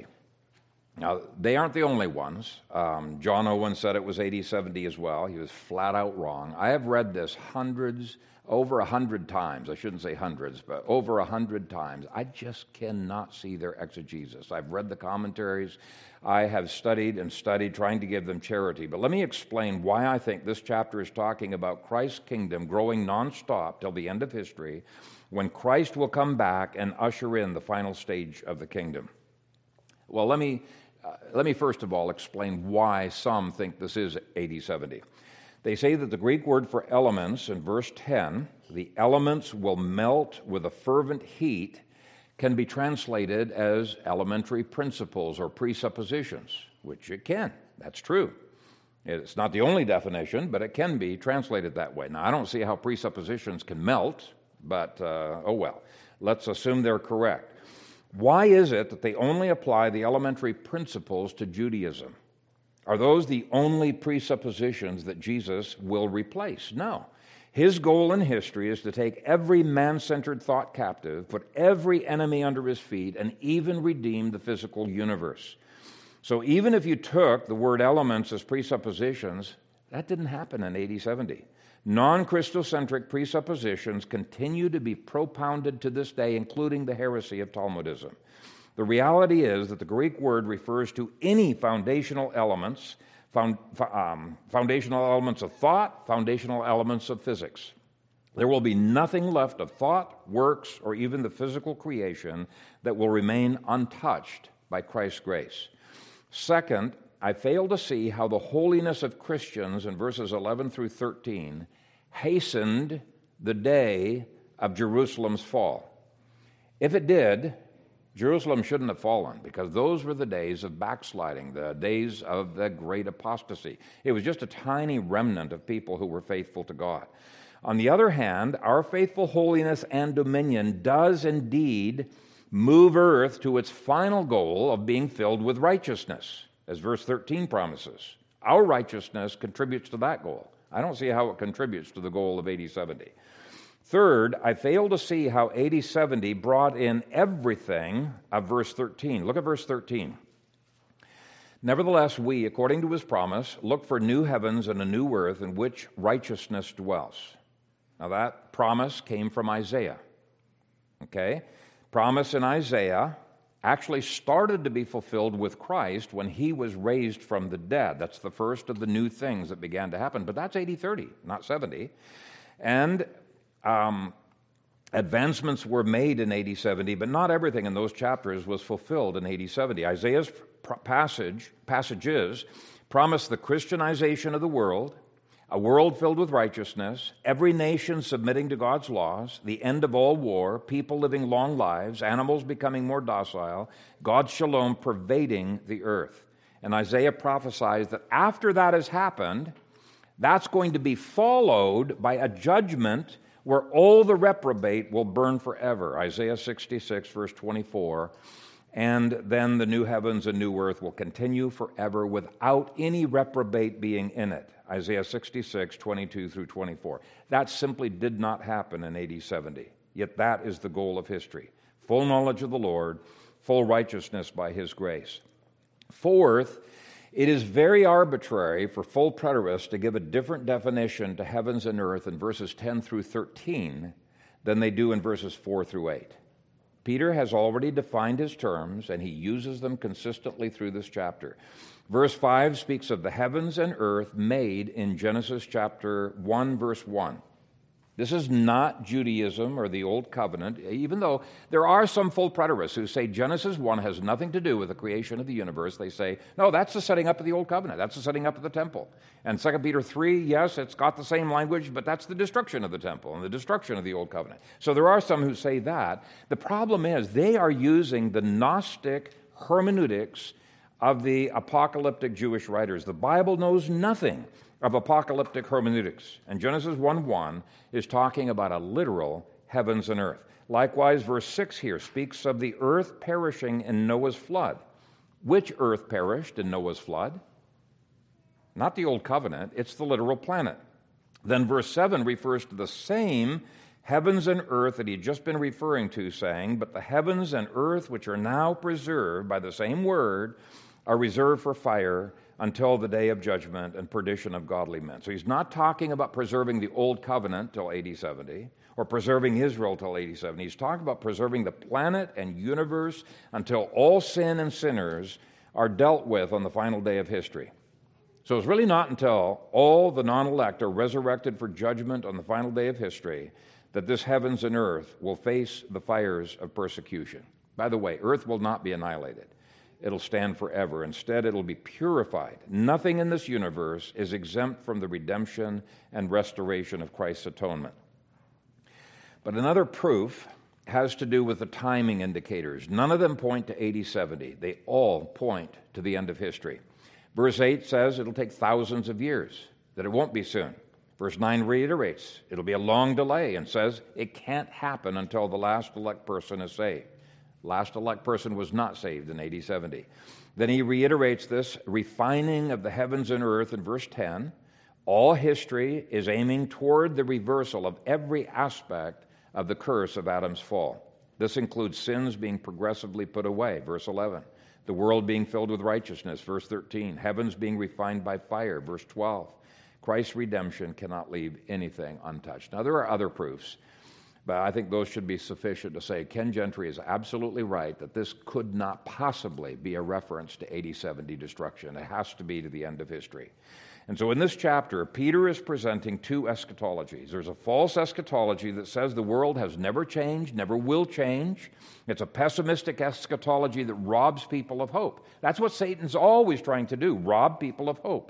Now, they aren't the only ones. Um, John Owen said it was A D seventy as well. He was flat out wrong. I have read this hundreds, over a hundred times. I shouldn't say hundreds, but over a hundred times. I just cannot see their exegesis. I've read the commentaries. I have studied and studied, trying to give them charity. But let me explain why I think this chapter is talking about Christ's kingdom growing nonstop till the end of history, when Christ will come back and usher in the final stage of the kingdom. Well, let me uh, let me first of all explain why some think this is A D seventy. They say that the Greek word for elements in verse ten, the elements will melt with a fervent heat, can be translated as elementary principles or presuppositions, which it can. That's true. It's not the only definition, but it can be translated that way. Now, I don't see how presuppositions can melt, but uh, oh well. Let's assume they're correct. Why is it that they only apply the elementary principles to Judaism? Are those the only presuppositions that Jesus will replace? No. His goal in history is to take every man-centered thought captive, put every enemy under his feet, and even redeem the physical universe. So even if you took the word elements as presuppositions, that didn't happen in A D seventy. Non-Christocentric presuppositions continue to be propounded to this day, including the heresy of Talmudism. The reality is that the Greek word refers to any foundational elements, found, um, foundational elements of thought, foundational elements of physics. There will be nothing left of thought, works, or even the physical creation that will remain untouched by Christ's grace. Second, I fail to see how the holiness of Christians in verses eleven through thirteen hastened the day of Jerusalem's fall. If it did, Jerusalem shouldn't have fallen, because those were the days of backsliding, the days of the great apostasy. It was just a tiny remnant of people who were faithful to God. On the other hand, our faithful holiness and dominion does indeed move earth to its final goal of being filled with righteousness, as verse thirteen promises. Our righteousness contributes to that goal. I don't see how it contributes to the goal of A D seventy. Third, I fail to see how A D seventy brought in everything of verse thirteen. Look at verse thirteen. Nevertheless, we, according to his promise, look for new heavens and a new earth in which righteousness dwells. Now that promise came from Isaiah. Okay? Promise in Isaiah actually started to be fulfilled with Christ when he was raised from the dead. That's the first of the new things that began to happen. But that's A D thirty, not seventy. And Um, advancements were made in A D seventy, but not everything in those chapters was fulfilled in A D seventy. Isaiah's passage, passages promise the Christianization of the world, a world filled with righteousness, every nation submitting to God's laws, the end of all war, people living long lives, animals becoming more docile, God's shalom pervading the earth. And Isaiah prophesies that after that has happened, That's going to be followed by a judgment where all the reprobate will burn forever. Isaiah sixty-six, verse twenty-four. And then the new heavens and new earth will continue forever without any reprobate being in it. Isaiah sixty-six, twenty-two through twenty-four. That simply did not happen in A D seventy. Yet that is the goal of history. Full knowledge of the Lord, full righteousness by His grace. Fourth, it is very arbitrary for full preterists to give a different definition to heavens and earth in verses ten through thirteen than they do in verses four through eight. Peter has already defined his terms, and he uses them consistently through this chapter. Verse five speaks of the heavens and earth made in Genesis chapter one, verse one. This is not Judaism or the Old Covenant, even though there are some full preterists who say Genesis one has nothing to do with the creation of the universe. They say, no, that's the setting up of the Old Covenant. That's the setting up of the temple. And Second Peter three, yes, it's got the same language, but that's the destruction of the temple and the destruction of the Old Covenant. So there are some who say that. The problem is they are using the Gnostic hermeneutics of the apocalyptic Jewish writers. The Bible knows nothing of apocalyptic hermeneutics. And Genesis one one is talking about a literal heavens and earth. Likewise, verse six here speaks of the earth perishing in Noah's flood. Which earth perished in Noah's flood? Not the Old Covenant, it's the literal planet. Then verse seven refers to the same heavens and earth that he had just been referring to, saying, but the heavens and earth which are now preserved by the same word are reserved for fire until the day of judgment and perdition of godly men. So he's not talking about preserving the Old Covenant till A D seventy or preserving Israel till A D seventy. He's talking about preserving the planet and universe until all sin and sinners are dealt with on the final day of history. So it's really not until all the non-elect are resurrected for judgment on the final day of history that this heavens and earth will face the fires of persecution. By the way, earth will not be annihilated. It'll stand forever. Instead, it'll be purified. Nothing in this universe is exempt from the redemption and restoration of Christ's atonement. But another proof has to do with the timing indicators. None of them point to A D seventy. They all point to the end of history. Verse eight says it'll take thousands of years, that it won't be soon. Verse nine reiterates it'll be a long delay and says it can't happen until the last elect person is saved. Last elect person was not saved in A D seventy. Then he reiterates this refining of the heavens and earth in verse ten. All history is aiming toward the reversal of every aspect of the curse of Adam's fall. This includes sins being progressively put away, verse eleven. The world being filled with righteousness, verse thirteen. Heavens being refined by fire, verse twelve. Christ's redemption cannot leave anything untouched. Now, there are other proofs, but I think those should be sufficient to say Ken Gentry is absolutely right that this could not possibly be a reference to A D seventy destruction. It has to be to the end of history. And so in this chapter, Peter is presenting two eschatologies. There's a false eschatology that says the world has never changed, never will change. It's a pessimistic eschatology that robs people of hope. That's what Satan's always trying to do, rob people of hope.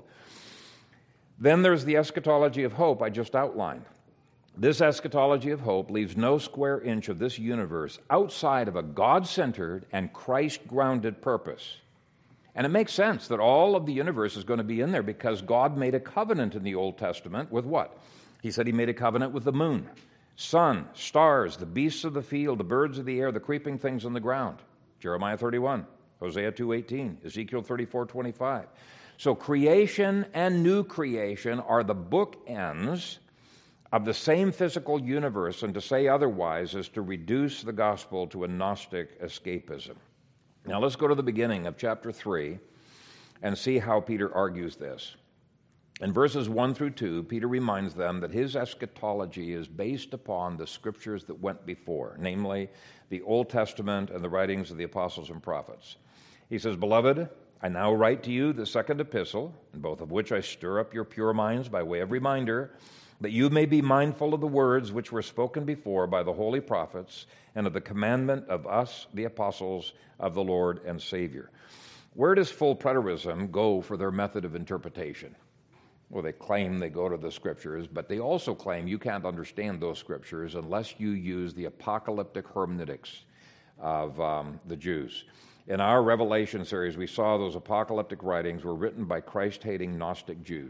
Then there's the eschatology of hope I just outlined. This eschatology of hope leaves no square inch of this universe outside of a God-centered and Christ-grounded purpose. And it makes sense that all of the universe is going to be in there because God made a covenant in the Old Testament with what? He said he made a covenant with the moon, sun, stars, the beasts of the field, the birds of the air, the creeping things on the ground. Jeremiah thirty-one, Hosea two eighteen, Ezekiel thirty-four twenty-five. So creation and new creation are the bookends of the same physical universe, and to say otherwise is to reduce the gospel to a Gnostic escapism. Now let's go to the beginning of chapter three and see how Peter argues this. In verses one through two, Peter reminds them that his eschatology is based upon the scriptures that went before, namely the Old Testament and the writings of the apostles and prophets. He says, "Beloved, I now write to you the second epistle, in both of which I stir up your pure minds by way of reminder, that you may be mindful of the words which were spoken before by the holy prophets, and of the commandment of us, the apostles of the Lord and Savior." Where does full preterism go for their method of interpretation? Well, they claim they go to the scriptures, but they also claim you can't understand those scriptures unless you use the apocalyptic hermeneutics of um, the Jews. In our Revelation series, we saw those apocalyptic writings were written by Christ-hating Gnostic Jews.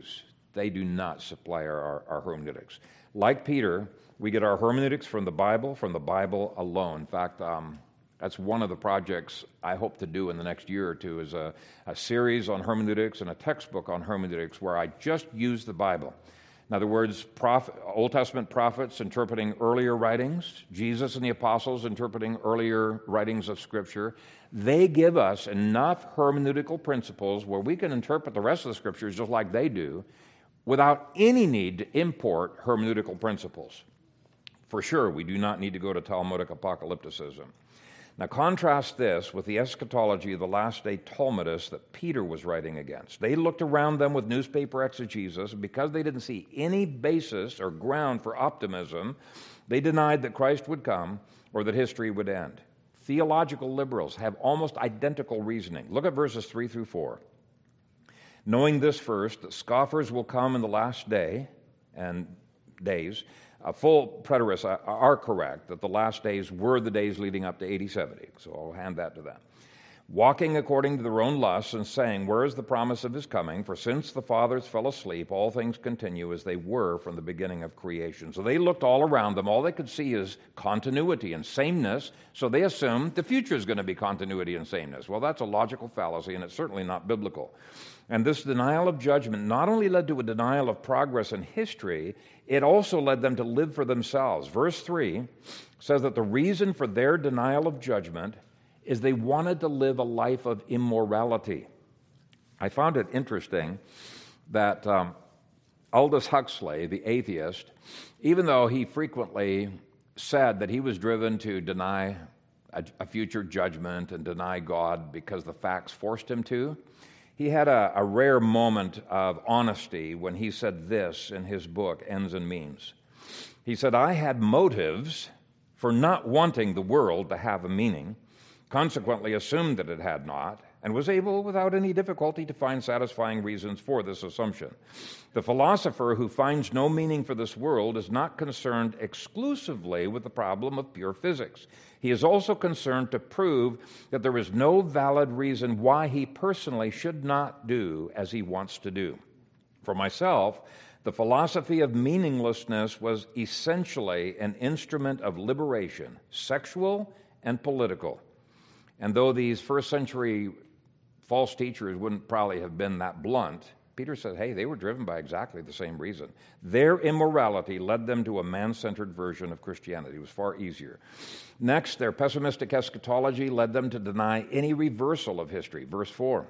They do not supply our, our hermeneutics. Like Peter, we get our hermeneutics from the Bible, from the Bible alone. In fact, um, that's one of the projects I hope to do in the next year or two, is a, a series on hermeneutics and a textbook on hermeneutics where I just use the Bible. In other words, prophet, Old Testament prophets interpreting earlier writings, Jesus and the apostles interpreting earlier writings of Scripture. They give us enough hermeneutical principles where we can interpret the rest of the Scriptures just like they do without any need to import hermeneutical principles. For sure, we do not need to go to Talmudic apocalypticism. Now, contrast this with the eschatology of the last-day Talmudists that Peter was writing against. They looked around them with newspaper exegesis, and because they didn't see any basis or ground for optimism, they denied that Christ would come or that history would end. Theological liberals have almost identical reasoning. Look at verses three through four. Knowing this first, that scoffers will come in the last day and days. Uh, full preterists are, are correct that the last days were the days leading up to A D seventy, so I'll hand that to them. Walking according to their own lusts and saying, where is the promise of his coming? For since the fathers fell asleep, all things continue as they were from the beginning of creation. So they looked all around them. All they could see is continuity and sameness, so they assumed the future is going to be continuity and sameness. Well, that's a logical fallacy, and it's certainly not biblical. And this denial of judgment not only led to a denial of progress in history, it also led them to live for themselves. Verse three says that the reason for their denial of judgment is they wanted to live a life of immorality. I found it interesting that um, Aldous Huxley, the atheist, even though he frequently said that he was driven to deny a, a future judgment and deny God because the facts forced him to, he had a, a rare moment of honesty when he said this in his book, Ends and Means. He said, I had motives for not wanting the world to have a meaning, consequently assumed that it had not, and was able without any difficulty to find satisfying reasons for this assumption. The philosopher who finds no meaning for this world is not concerned exclusively with the problem of pure physics. He is also concerned to prove that there is no valid reason why he personally should not do as he wants to do. For myself, the philosophy of meaninglessness was essentially an instrument of liberation, sexual and political. And though these first century false teachers wouldn't probably have been that blunt, Peter said, hey, they were driven by exactly the same reason. Their immorality led them to a man-centered version of Christianity. It was far easier. Next, their pessimistic eschatology led them to deny any reversal of history. Verse four,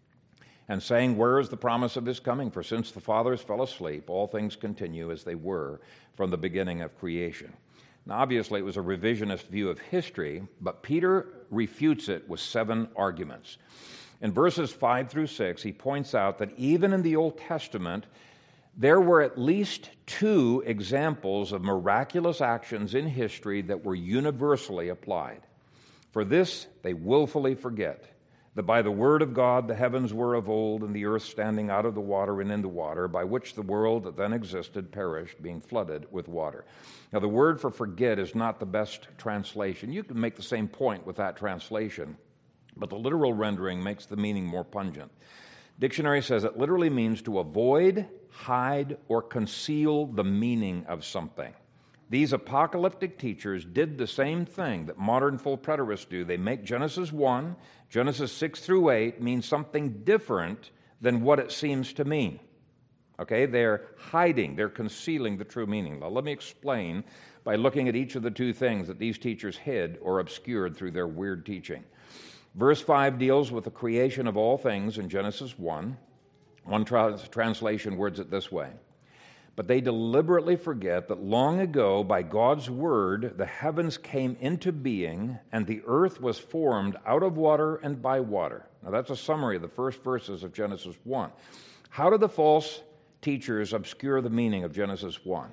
and saying, where is the promise of his coming? For since the fathers fell asleep, all things continue as they were from the beginning of creation. Now, obviously, it was a revisionist view of history, but Peter refutes it with seven arguments. In verses five through six, he points out that even in the Old Testament, there were at least two examples of miraculous actions in history that were universally applied. For this, they willfully forget that by the word of God the heavens were of old, and the earth standing out of the water and in the water, by which the world that then existed perished, being flooded with water. Now, the word for forget is not the best translation. You can make the same point with that translation, but the literal rendering makes the meaning more pungent. Dictionary says it literally means to avoid, hide, or conceal the meaning of something. These apocalyptic teachers did the same thing that modern full preterists do. They make Genesis one, Genesis six through eight mean something different than what it seems to mean. Okay, they're hiding, they're concealing the true meaning. Now, let me explain by looking at each of the two things that these teachers hid or obscured through their weird teaching. Verse five deals with the creation of all things in Genesis one. One tra- translation words it this way. But they deliberately forget that long ago, by God's word, the heavens came into being, and the earth was formed out of water and by water. Now, that's a summary of the first verses of Genesis one. How did the false teachers obscure the meaning of Genesis one?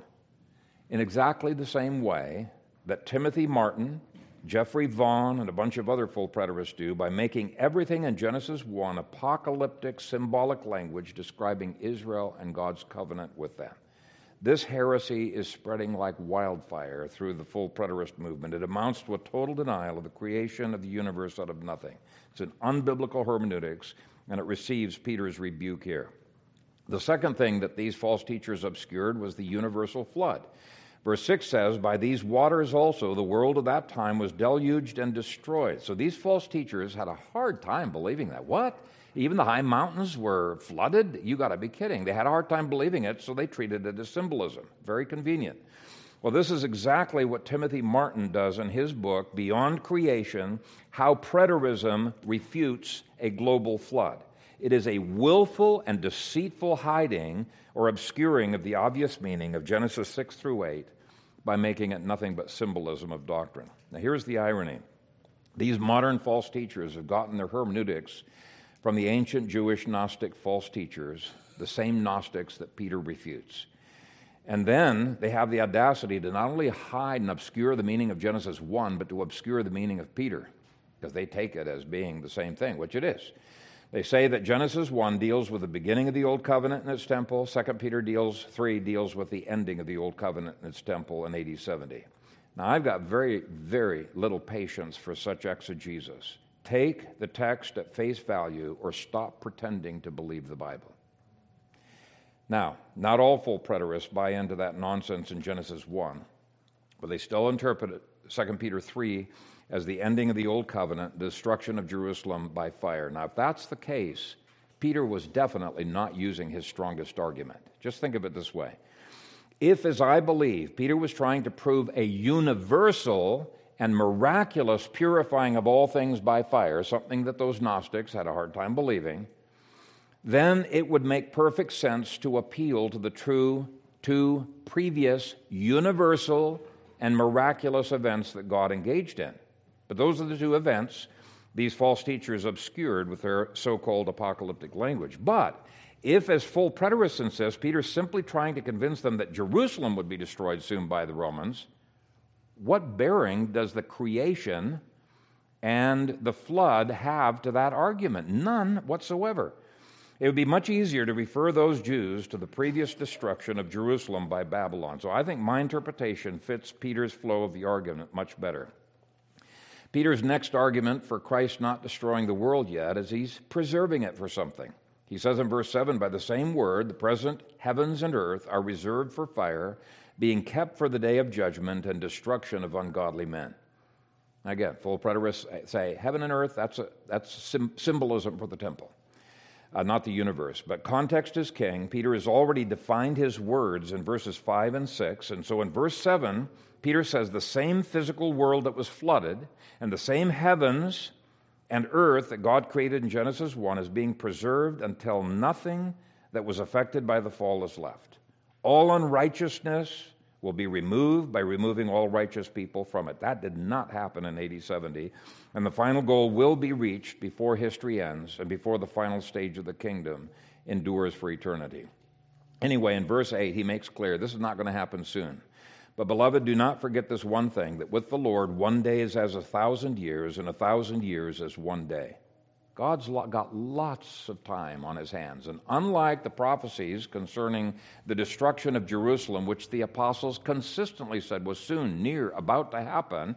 In exactly the same way that Timothy Martin, Jeffrey Vaughn, and a bunch of other full preterists do, by making everything in Genesis one apocalyptic, symbolic language describing Israel and God's covenant with them. This heresy is spreading like wildfire through the full preterist movement. It amounts to a total denial of the creation of the universe out of nothing. It's an unbiblical hermeneutics, and it receives Peter's rebuke here. The second thing that these false teachers obscured was the universal flood. Verse six says, by these waters also the world of that time was deluged and destroyed. So these false teachers had a hard time believing that. What? Even the high mountains were flooded? You got to be kidding. They had a hard time believing it, so they treated it as symbolism. Very convenient. Well, this is exactly what Timothy Martin does in his book, Beyond Creation, How Preterism Refutes a Global Flood. It is a willful and deceitful hiding or obscuring of the obvious meaning of Genesis six through eight by making it nothing but symbolism of doctrine. Now, here's the irony. These modern false teachers have gotten their hermeneutics from the ancient Jewish Gnostic false teachers, the same Gnostics that Peter refutes. And then they have the audacity to not only hide and obscure the meaning of Genesis one, but to obscure the meaning of Peter, because they take it as being the same thing, which it is. They say that Genesis one deals with the beginning of the Old Covenant in its temple. Second Peter deals, three deals with the ending of the Old Covenant in its temple in A D seventy. Now, I've got very, very little patience for such exegesis. Take the text at face value or stop pretending to believe the Bible. Now, not all full preterists buy into that nonsense in Genesis one, but they still interpret it, Second Peter three as the ending of the Old Covenant, the destruction of Jerusalem by fire. Now, if that's the case, Peter was definitely not using his strongest argument. Just think of it this way. If, as I believe, Peter was trying to prove a universal and miraculous purifying of all things by fire, something that those Gnostics had a hard time believing, then it would make perfect sense to appeal to the true two previous universal and miraculous events that God engaged in. But those are the two events these false teachers obscured with their so-called apocalyptic language. But if, as full preterists insist, Peter's simply trying to convince them that Jerusalem would be destroyed soon by the Romans, what bearing does the creation and the flood have to that argument? None whatsoever. It would be much easier to refer those Jews to the previous destruction of Jerusalem by Babylon. So I think my interpretation fits Peter's flow of the argument much better. Peter's next argument for Christ not destroying the world yet is he's preserving it for something. He says in verse seven, by the same word, the present heavens and earth are reserved for fire, being kept for the day of judgment and destruction of ungodly men. Again, full preterists say heaven and earth, that's, a, that's sim- symbolism for the temple. Uh, not the universe. But context is king. Peter has already defined his words in verses five and six. And so in verse seven, Peter says the same physical world that was flooded and the same heavens and earth that God created in Genesis one is being preserved until nothing that was affected by the fall is left. All unrighteousness will be removed by removing all righteous people from it. That did not happen in A D seventy. And the final goal will be reached before history ends and before the final stage of the kingdom endures for eternity. Anyway, in verse eight, he makes clear this is not going to happen soon. But, beloved, do not forget this one thing, that with the Lord one day is as a thousand years, and a thousand years as one day. God's got lots of time on his hands. And unlike the prophecies concerning the destruction of Jerusalem, which the apostles consistently said was soon, near, about to happen,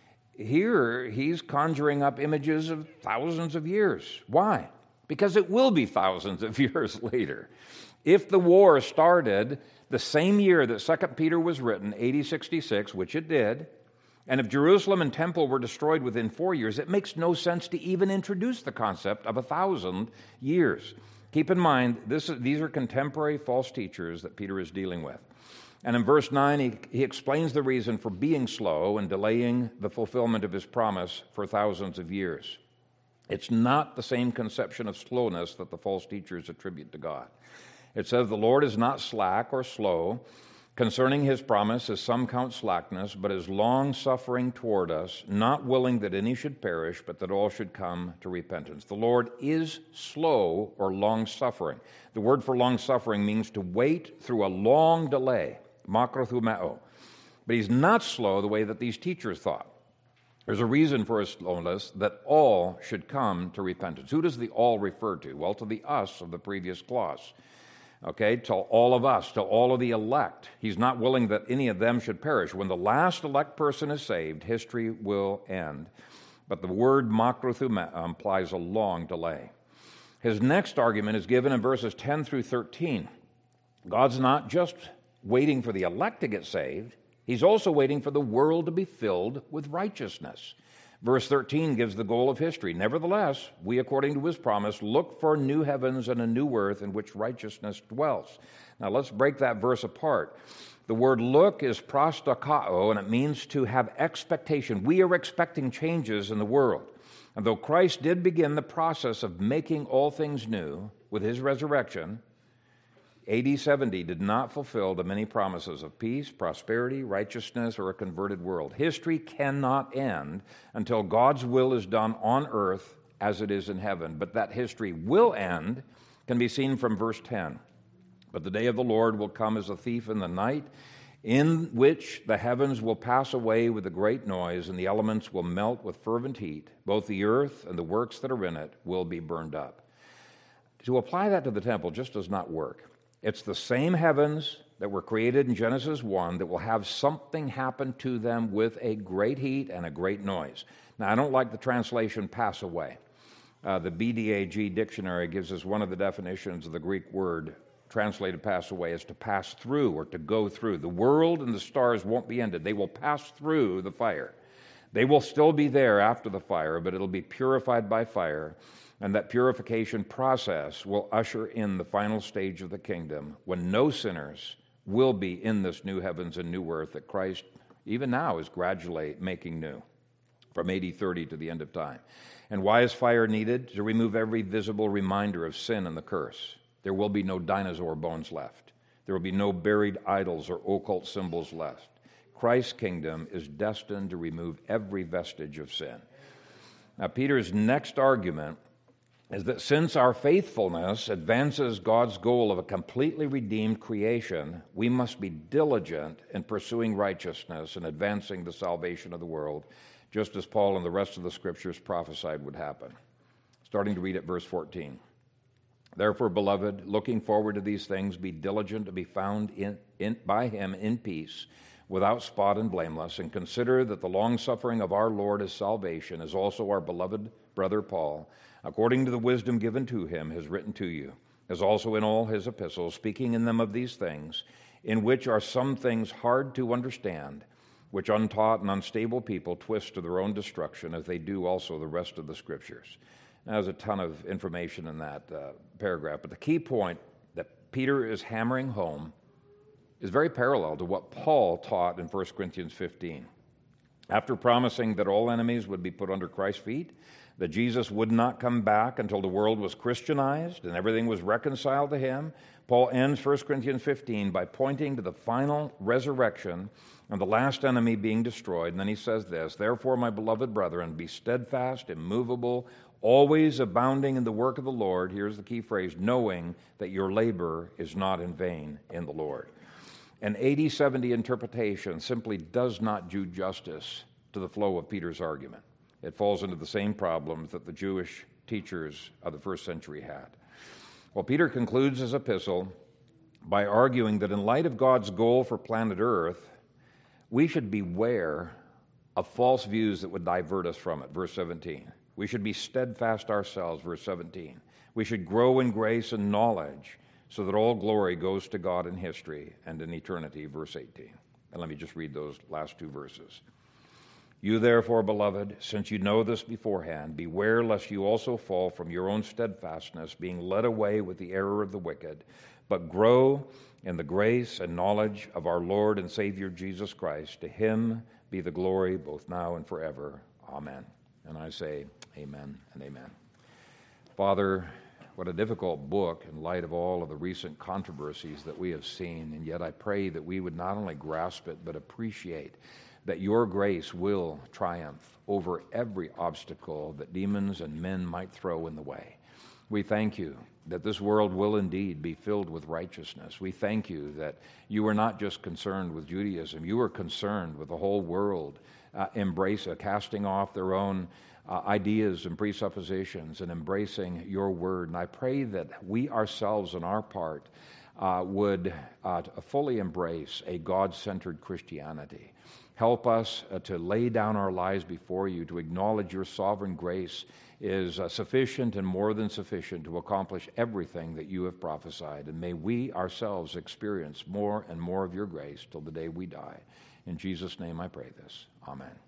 here he's conjuring up images of thousands of years. Why? Because it will be thousands of years later. If the war started the same year that Second Peter was written, A D sixty-six, which it did, and if Jerusalem and temple were destroyed within four years, it makes no sense to even introduce the concept of a thousand years. Keep in mind, this is, these are contemporary false teachers that Peter is dealing with. And in verse nine, he, he explains the reason for being slow and delaying the fulfillment of his promise for thousands of years. It's not the same conception of slowness that the false teachers attribute to God. It says, the Lord is not slack or slow concerning his promise, as some count slackness, but is long-suffering toward us, not willing that any should perish, but that all should come to repentance. The Lord is slow or long-suffering. The word for long-suffering means to wait through a long delay, makrothumeo. But he's not slow the way that these teachers thought. There's a reason for his slowness, that all should come to repentance. Who does the all refer to? Well, to the us of the previous clause. Okay, to all of us, to all of the elect. He's not willing that any of them should perish. When the last elect person is saved, history will end. But the word makrothumeo implies a long delay. His next argument is given in verses ten through thirteen. God's not just waiting for the elect to get saved, he's also waiting for the world to be filled with righteousness. Verse thirteen gives the goal of history. Nevertheless, we, according to his promise, look for new heavens and a new earth in which righteousness dwells. Now let's break that verse apart. The word look is prostakao, and it means to have expectation. We are expecting changes in the world. And though Christ did begin the process of making all things new with his resurrection, A D seventy did not fulfill the many promises of peace, prosperity, righteousness, or a converted world. History cannot end until God's will is done on earth as it is in heaven. But that history will end can be seen from verse ten. But the day of the Lord will come as a thief in the night, in which the heavens will pass away with a great noise, and the elements will melt with fervent heat. Both the earth and the works that are in it will be burned up. To apply that to the temple just does not work. It's the same heavens that were created in Genesis one that will have something happen to them with a great heat and a great noise. Now, I don't like the translation pass away. Uh, the B D A G dictionary gives us one of the definitions of the Greek word translated pass away is to pass through or to go through. The world and the stars won't be ended. They will pass through the fire. They will still be there after the fire, but it'll be purified by fire. And that purification process will usher in the final stage of the kingdom when no sinners will be in this new heavens and new earth that Christ, even now, is gradually making new from A D thirty to the end of time. And why is fire needed? To remove every visible reminder of sin and the curse. There will be no dinosaur bones left. There will be no buried idols or occult symbols left. Christ's kingdom is destined to remove every vestige of sin. Now, Peter's next argument is that since our faithfulness advances God's goal of a completely redeemed creation, we must be diligent in pursuing righteousness and advancing the salvation of the world, just as Paul and the rest of the Scriptures prophesied would happen. Starting to read at verse fourteen. Therefore, beloved, looking forward to these things, be diligent to be found in, in, by him in peace, without spot and blameless, and consider that the long-suffering of our Lord is salvation, as also our beloved brother Paul, according to the wisdom given to him, has written to you, as also in all his epistles, speaking in them of these things, in which are some things hard to understand, which untaught and unstable people twist to their own destruction, as they do also the rest of the Scriptures. Now, there's a ton of information in that uh, paragraph, but the key point that Peter is hammering home is very parallel to what Paul taught in First Corinthians fifteen. After promising that all enemies would be put under Christ's feet, that Jesus would not come back until the world was Christianized and everything was reconciled to him, Paul ends First Corinthians fifteen by pointing to the final resurrection and the last enemy being destroyed. And then he says this, therefore, my beloved brethren, be steadfast, immovable, always abounding in the work of the Lord. Here's the key phrase, knowing that your labor is not in vain in the Lord. An A D seventy interpretation simply does not do justice to the flow of Peter's argument. It falls into the same problems that the Jewish teachers of the first century had. Well, Peter concludes his epistle by arguing that in light of God's goal for planet Earth, we should beware of false views that would divert us from it. Verse seventeen. We should be steadfast ourselves. Verse seventeen. We should grow in grace and knowledge so that all glory goes to God in history and in eternity. Verse eighteen. And let me just read those last two verses. You therefore, beloved, since you know this beforehand, beware lest you also fall from your own steadfastness, being led away with the error of the wicked, but grow in the grace and knowledge of our Lord and Savior Jesus Christ. To him be the glory both now and forever. Amen. And I say amen and amen. Father, what a difficult book in light of all of the recent controversies that we have seen, and yet I pray that we would not only grasp it, but appreciate that your grace will triumph over every obstacle that demons and men might throw in the way. We thank you that this world will indeed be filled with righteousness. We thank you that you are not just concerned with Judaism, you are concerned with the whole world, uh, embrace, uh, casting off their own uh, ideas and presuppositions and embracing your word. And I pray that we ourselves on our part uh, would uh, fully embrace a God-centered Christianity. Help us uh, to lay down our lives before you, to acknowledge your sovereign grace is uh, sufficient and more than sufficient to accomplish everything that you have prophesied. And may we ourselves experience more and more of your grace till the day we die. In Jesus' name I pray this. Amen.